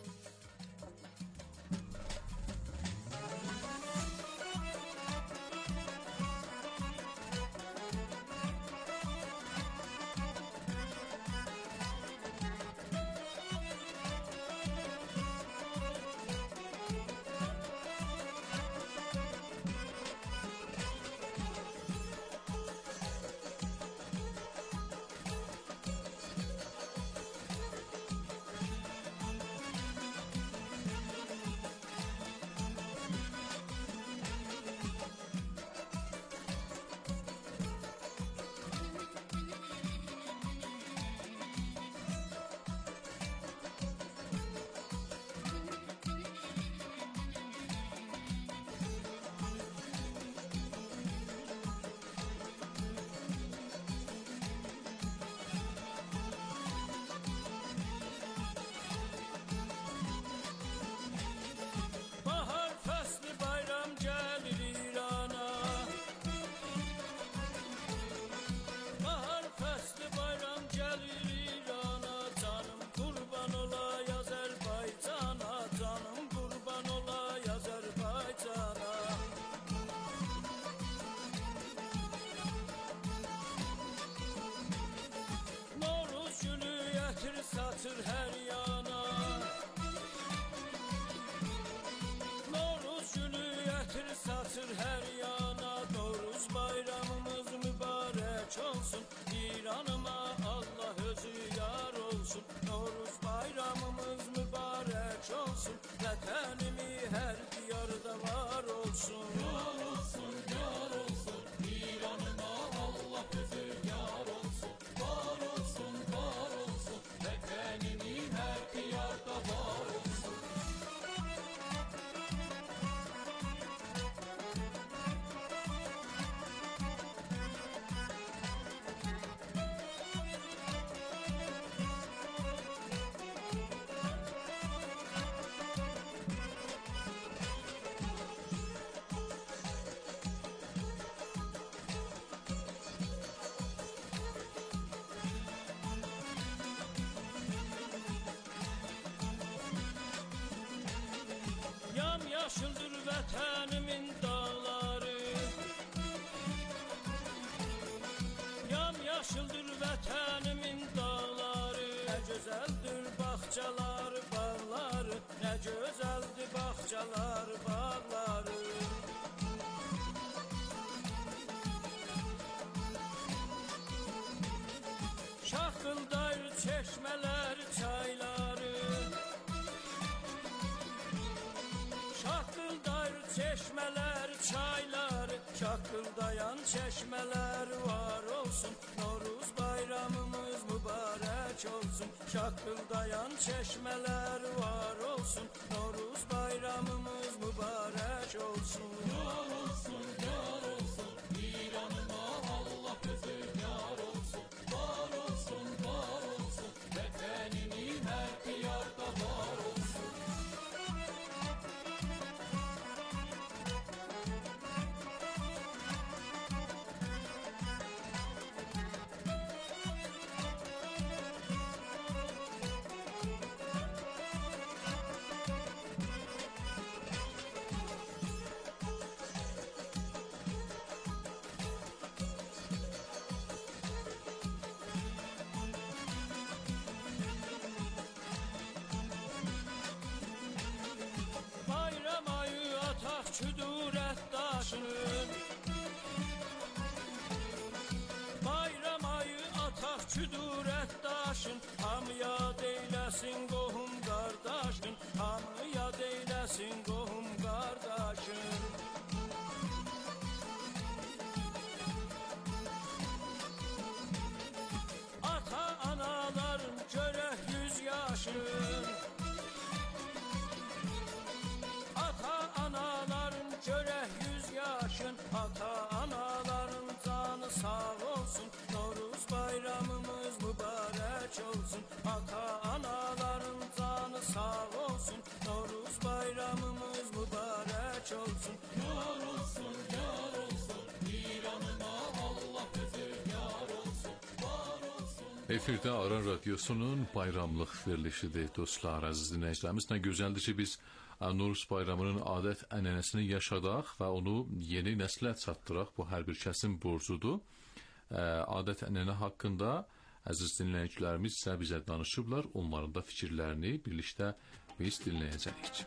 Satır her yana Noruz günü yatır satır her yana Noruz bayramımız mübarek olsun İranıma Allah özü yar olsun Noruz bayramımız mübarek olsun Vətənimi her diyarda var olsun Yar olsun, yar olsun İranıma Allah özü yar olsun Var olsun, var olsun Vətənimi her diyarda var olsun Yaşıldır vətənimin dağları Yam yaşıldır vətənimin dağları Nə gözəldir bağçalar, bağları Nə gözəldir bağçalar, bağları Şaxıldayır çeşmələr, çayları Şaqqıldayır çeşmələr, çaylar Şaqqıldayan çeşmələr var olsun Noruz bayramımız mübarək olsun Şaqqıldayan çeşmələr var olsun Noruz bayramımız mübarək olsun Yar olsun, yar olsun İranıma Allah özü yar olsun Var olsun, var olsun Vətənimin hər diyarda var olsun Küdurət daşının Bayram ayı ataq küdurət daşın Hamıya deyləsin qohum qardaşın Hamıya deyləsin qohum qardaşın olsun, ata-anaların canı sağ olsun. Novruz bayramımız mübarək olsun. Yar olsun, yar olsun, İranıma Allah özü yar olsun, var olsun. Efirdə Aran Radiosunun bayramlıq verilişidir dostlar, əziz dinləyicilərimiz. Nə gözəldir ki, biz Novruz bayramının adət ənənəsini yaşadaq və onu yeni nəslə çatdıraq. Bu hər bir kəsin borcudur. Adət ənənə haqqında əziz dinləyicilərimiz isə bizə danışıblar. Onların da fikirlərini birlikdə biz dinləyəcəyik.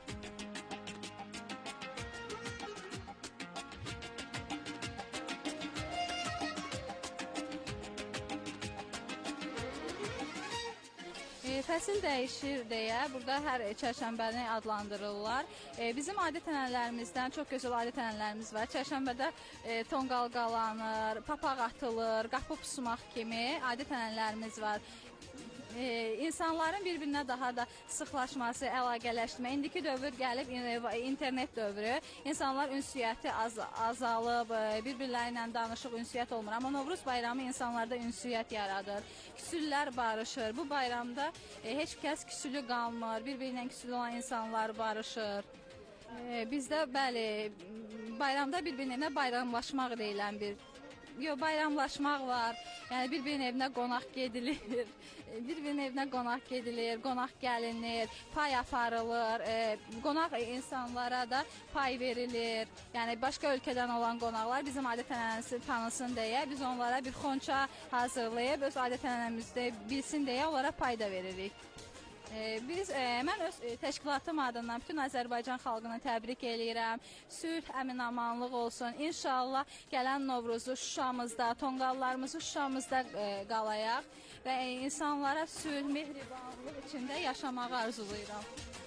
Fəsil dəyişir deyə burada hər çərşənbəni adlandırırlar. E, bizim adət-ənənələrimizdən çox gözəl adət-ənənələrimiz var. Çərşənbədə e, tonqal qalanır, papaq atılır, qapı pusmaq kimi adət-ənənələrimiz var. E, insanların bir-birinə daha da sıxlaşması, əlaqələşmə. İndiki dövr gəlib internet dövrü. İnsanlar ünsiyyəti az, azalıb, bir-birləri ilə danışıq, ünsiyyət olmur. Amma Novruz bayramı insanlarda ünsiyyət yaradır. Küsüllər barışır. Bu bayramda e, heç kəs küsülü qalmır. Bir-birinə küsülü olan insanlar barışır. E, bizdə bəli, bayramda bir-birinə bayramlaşmaq deyilən bir Yo, bayramlaşmaq var. Yəni bir-birinin evinə qonaq gedilir. Bir-birinin evinə qonaq gedilir, qonaq gəlinir, pay aparılır. E, qonaq insanlara da pay verilir. Yəni başqa ölkədən olan qonaqlar bizim adət-ənənəmizi tanısın deyə biz onlara bir xonça hazırlayıb öz adət-ənənəmizdə bilsin deyə onlara pay da veririk. Biz, e, mən öz e, təşkilatım adından bütün Azərbaycan xalqını təbrik eləyirəm. Sülh, əmin-amanlıq olsun. İnşallah gələn Novruzu Şuşamızda, tonqallarımızı Şuşamızda e, qalayaq və e, insanlara sülh, mehribanlıq içində yaşamağı arzulayıram.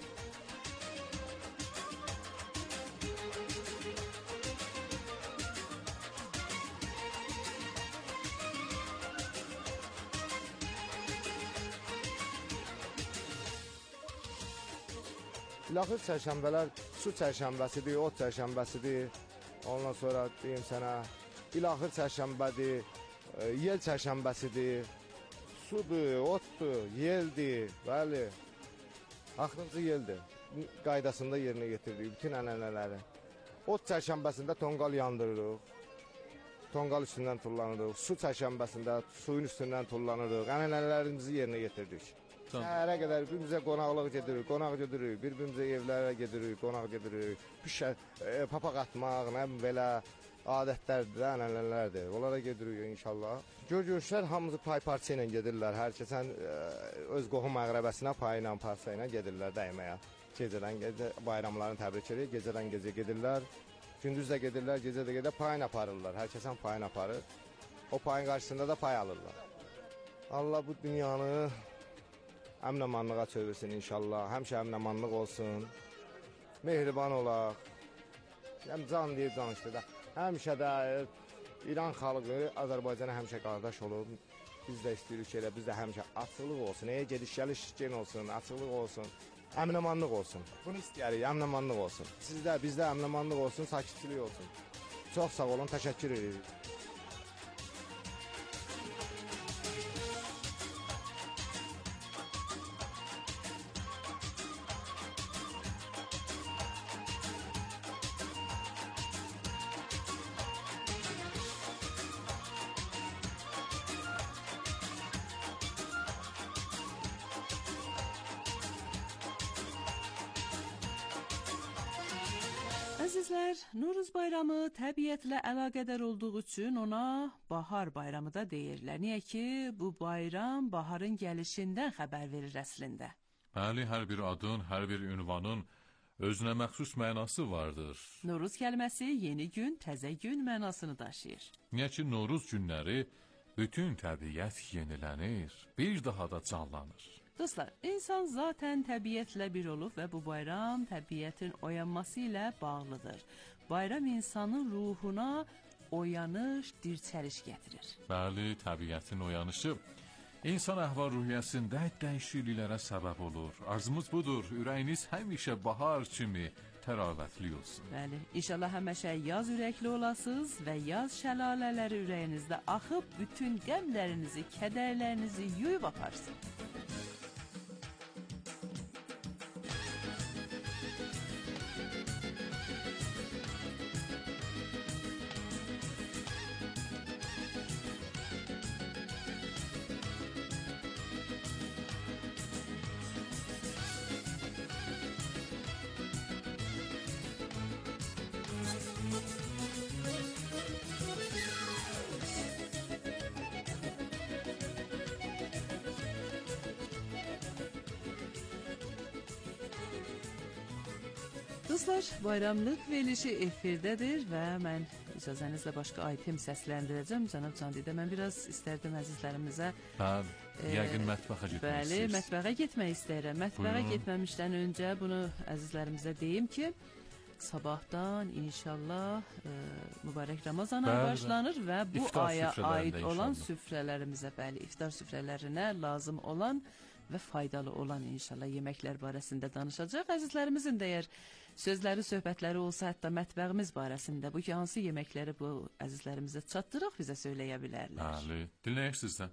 İlaxır çərşənbələr su çərşənbəsidir, ot çərşənbəsidir. Ondan sonra deyim sənə, ilaxır çərşənbədir, yel çərşənbəsidir. Sudur, otdur, yeldir, bəli. Axırıncı yeldir. Qaydasında yerinə getirdik bütün ənənələri. Ot çərşənbəsində tonqal yandırırıq. Tonqal üstündən tullanırıq. Su çərşənbəsində suyun üstündən tullanırıq. Ənənələrimizi yerinə getirdik. Səhərə qədər bir-birimizə qonaqlıq gedirik, qonaq gedirik, bir-birimizə evlərə gedirik, qonaq gedirik. Pişə, e, papaq atmaq, nə belə adətlərdir, ənənələrdir. Onlara gedirik inşallah. Gör-görüşlər hamımızı pay-parça ilə gedirlər. Hər kəsən e, öz qohum əqrəbəsinə pay ilə, parça ilə gedirlər dəyməyə. Gecədən gecə bayramlarını təbrik edir, gecədən gecə gedirlər. Gündüz də gedirlər, gecə də gedirlər, payını aparırlar. Hər kəsən payını aparır. O payın qarşısında da pay alırlar. Allah bu dünyanı əmin-amanlığa çevirsin inşallah. Həmişə əmin-amanlıq olsun. Mehriban olaq. Həm can deyib danışdı da. Həmişə də İran xalqı Azərbaycana həmişə qardaş olub. Biz də istəyirik ki, elə biz də həmişə açılıq olsun. Eyə gediş-gəliş gen olsun, açılıq olsun. Əmin-amanlıq olsun. Bunu istəyirik, əmin-amanlıq olsun. Sizdə, bizdə əmin-amanlıq olsun, sakitçilik olsun. Çox sağ olun, təşəkkür edirik. Əzizlər, Novruz bayramı təbiətlə əlaqədar olduğu üçün ona bahar bayramı da deyirlər. Niyə ki, bu bayram baharın gəlişindən xəbər verir əslində. Bəli, hər bir adın, hər bir ünvanın özünə məxsus mənası vardır. Novruz kəlməsi yeni gün, təzə gün mənasını daşıyır. Niyə ki, Novruz günləri bütün təbiət yenilənir, bir daha da canlanır. Dostlar, insan zaten təbiətlə bir olub və bu bayram təbiətin oyanması ilə bağlıdır. Bayram insanın ruhuna oyanış, dirçəliş gətirir. Bəli, təbiətin oyanışı insan əhval-ruhiyyəsində dəyişikliklərə səbəb olur. Arzumuz budur, ürəyiniz həmişə bahar kimi təravətli olsun. Bəli, inşallah həmişə yaz ürəkli olasınız və yaz şəlalələri ürəyinizdə axıb bütün qəmlərinizi, kədərlərinizi yuyub aparsın. Dostlar, bayramlıq verilişi efirdədir və mən icazənizlə başqa item səsləndirəcəm. Cənab Candidə, mən biraz istərdim əzizlərimizə. Bəli, yəqin mətbəxə getmək Bəli, istəyirsiniz. mətbəxə getmək istəyirəm. Mətbəxə Buyurun. getməmişdən öncə bunu əzizlərimizə deyim ki, sabahdan inşallah e, mübarək Ramazana Bəli, başlanır və bu İftar aya süfrələrində aid olan inşallah. süfrələrimizə, bəli, iftar süfrələrinə lazım olan və faydalı olan inşallah yeməklər barəsində danışacaq. Əzizlərimizin də əgər sözləri, söhbətləri olsa, hətta mətbəğimiz barəsində bu ki, hansı yeməkləri bu əzizlərimizə çatdıraq, bizə söyləyə bilərlər. Bəli, dinləyək sizdən.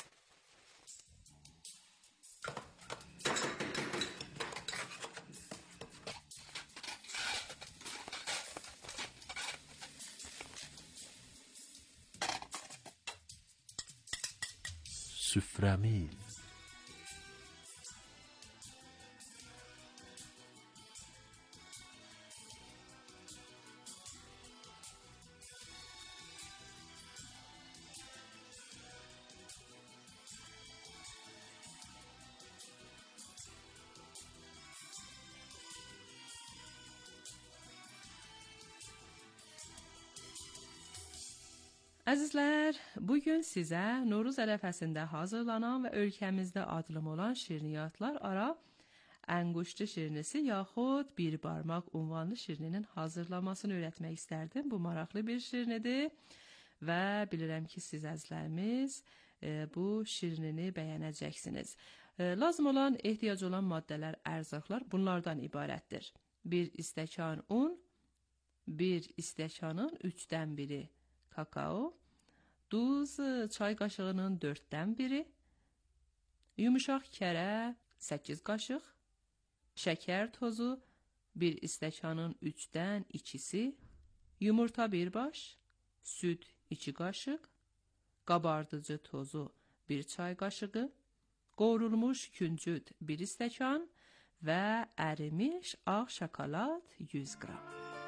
Süfrəmiz. Əzizlər, bugün sizə Novruz ərəfəsində hazırlanan və ölkəmizdə adlım olan şirniyyatlar ara ənguştu şirnisi yaxud bir barmaq unvanlı şirninin hazırlanmasını öyrətmək istərdim. Bu maraqlı bir şirnidir və bilirəm ki, siz əzizlərimiz e, bu şirnini bəyənəcəksiniz. E, lazım olan, ehtiyac olan maddələr, ərzaqlar bunlardan ibarətdir. Bir istəkan un, bir istəkanın üçdən biri kakao, duz çay qaşığının dörddən biri, yumuşaq kərə səkkiz qaşıq, şəkər tozu bir istəkanın üçdən ikisi, yumurta bir baş, süd iki qaşıq, qabardıcı tozu bir çay qaşığı, qovrulmuş küncüt bir istəkan və ərimiş ağ şokolad yüz qram.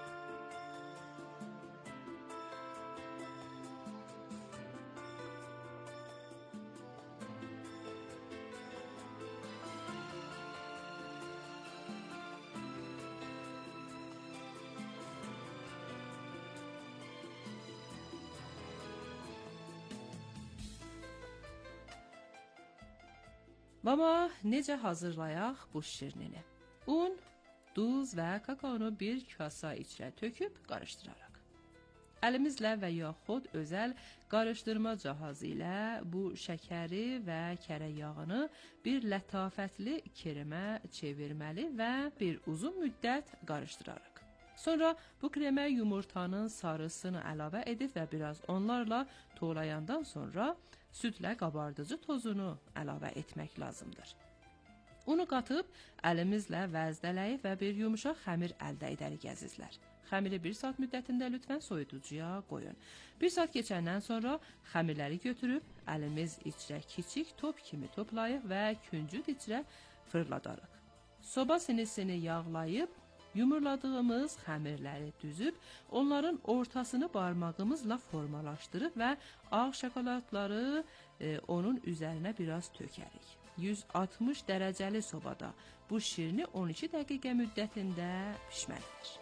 Amma necə hazırlayaq bu şirnini? Un, duz və kakaonu bir kasa içrə töküb qarışdıraraq. Əlimizlə və yaxud özəl qarışdırma cihazı ilə bu şəkəri və kərə yağını bir lətafətli kremə çevirməli və bir uzun müddət qarışdıraraq. Sonra bu kremə yumurtanın sarısını əlavə edib və biraz onlarla toğlayandan sonra südlə qabardıcı tozunu əlavə etmək lazımdır. Unu qatıb əlimizlə vəzdələyib və bir yumuşaq xəmir əldə edərik əzizlər. Xəmiri bir saat müddətində lütfən soyuducuya qoyun. Bir saat keçəndən sonra xəmirləri götürüb əlimiz içrə kiçik top kimi toplayıq və küncüt içrə fırladarıq. Soba sinisini yağlayıb yumurladığımız xəmirləri düzüb, onların ortasını barmağımızla formalaşdırıb və ağ şokoladları e, onun üzərinə biraz tökərik. yüz altmış dərəcəli sobada bu şirni on iki dəqiqə müddətində pişməlidir.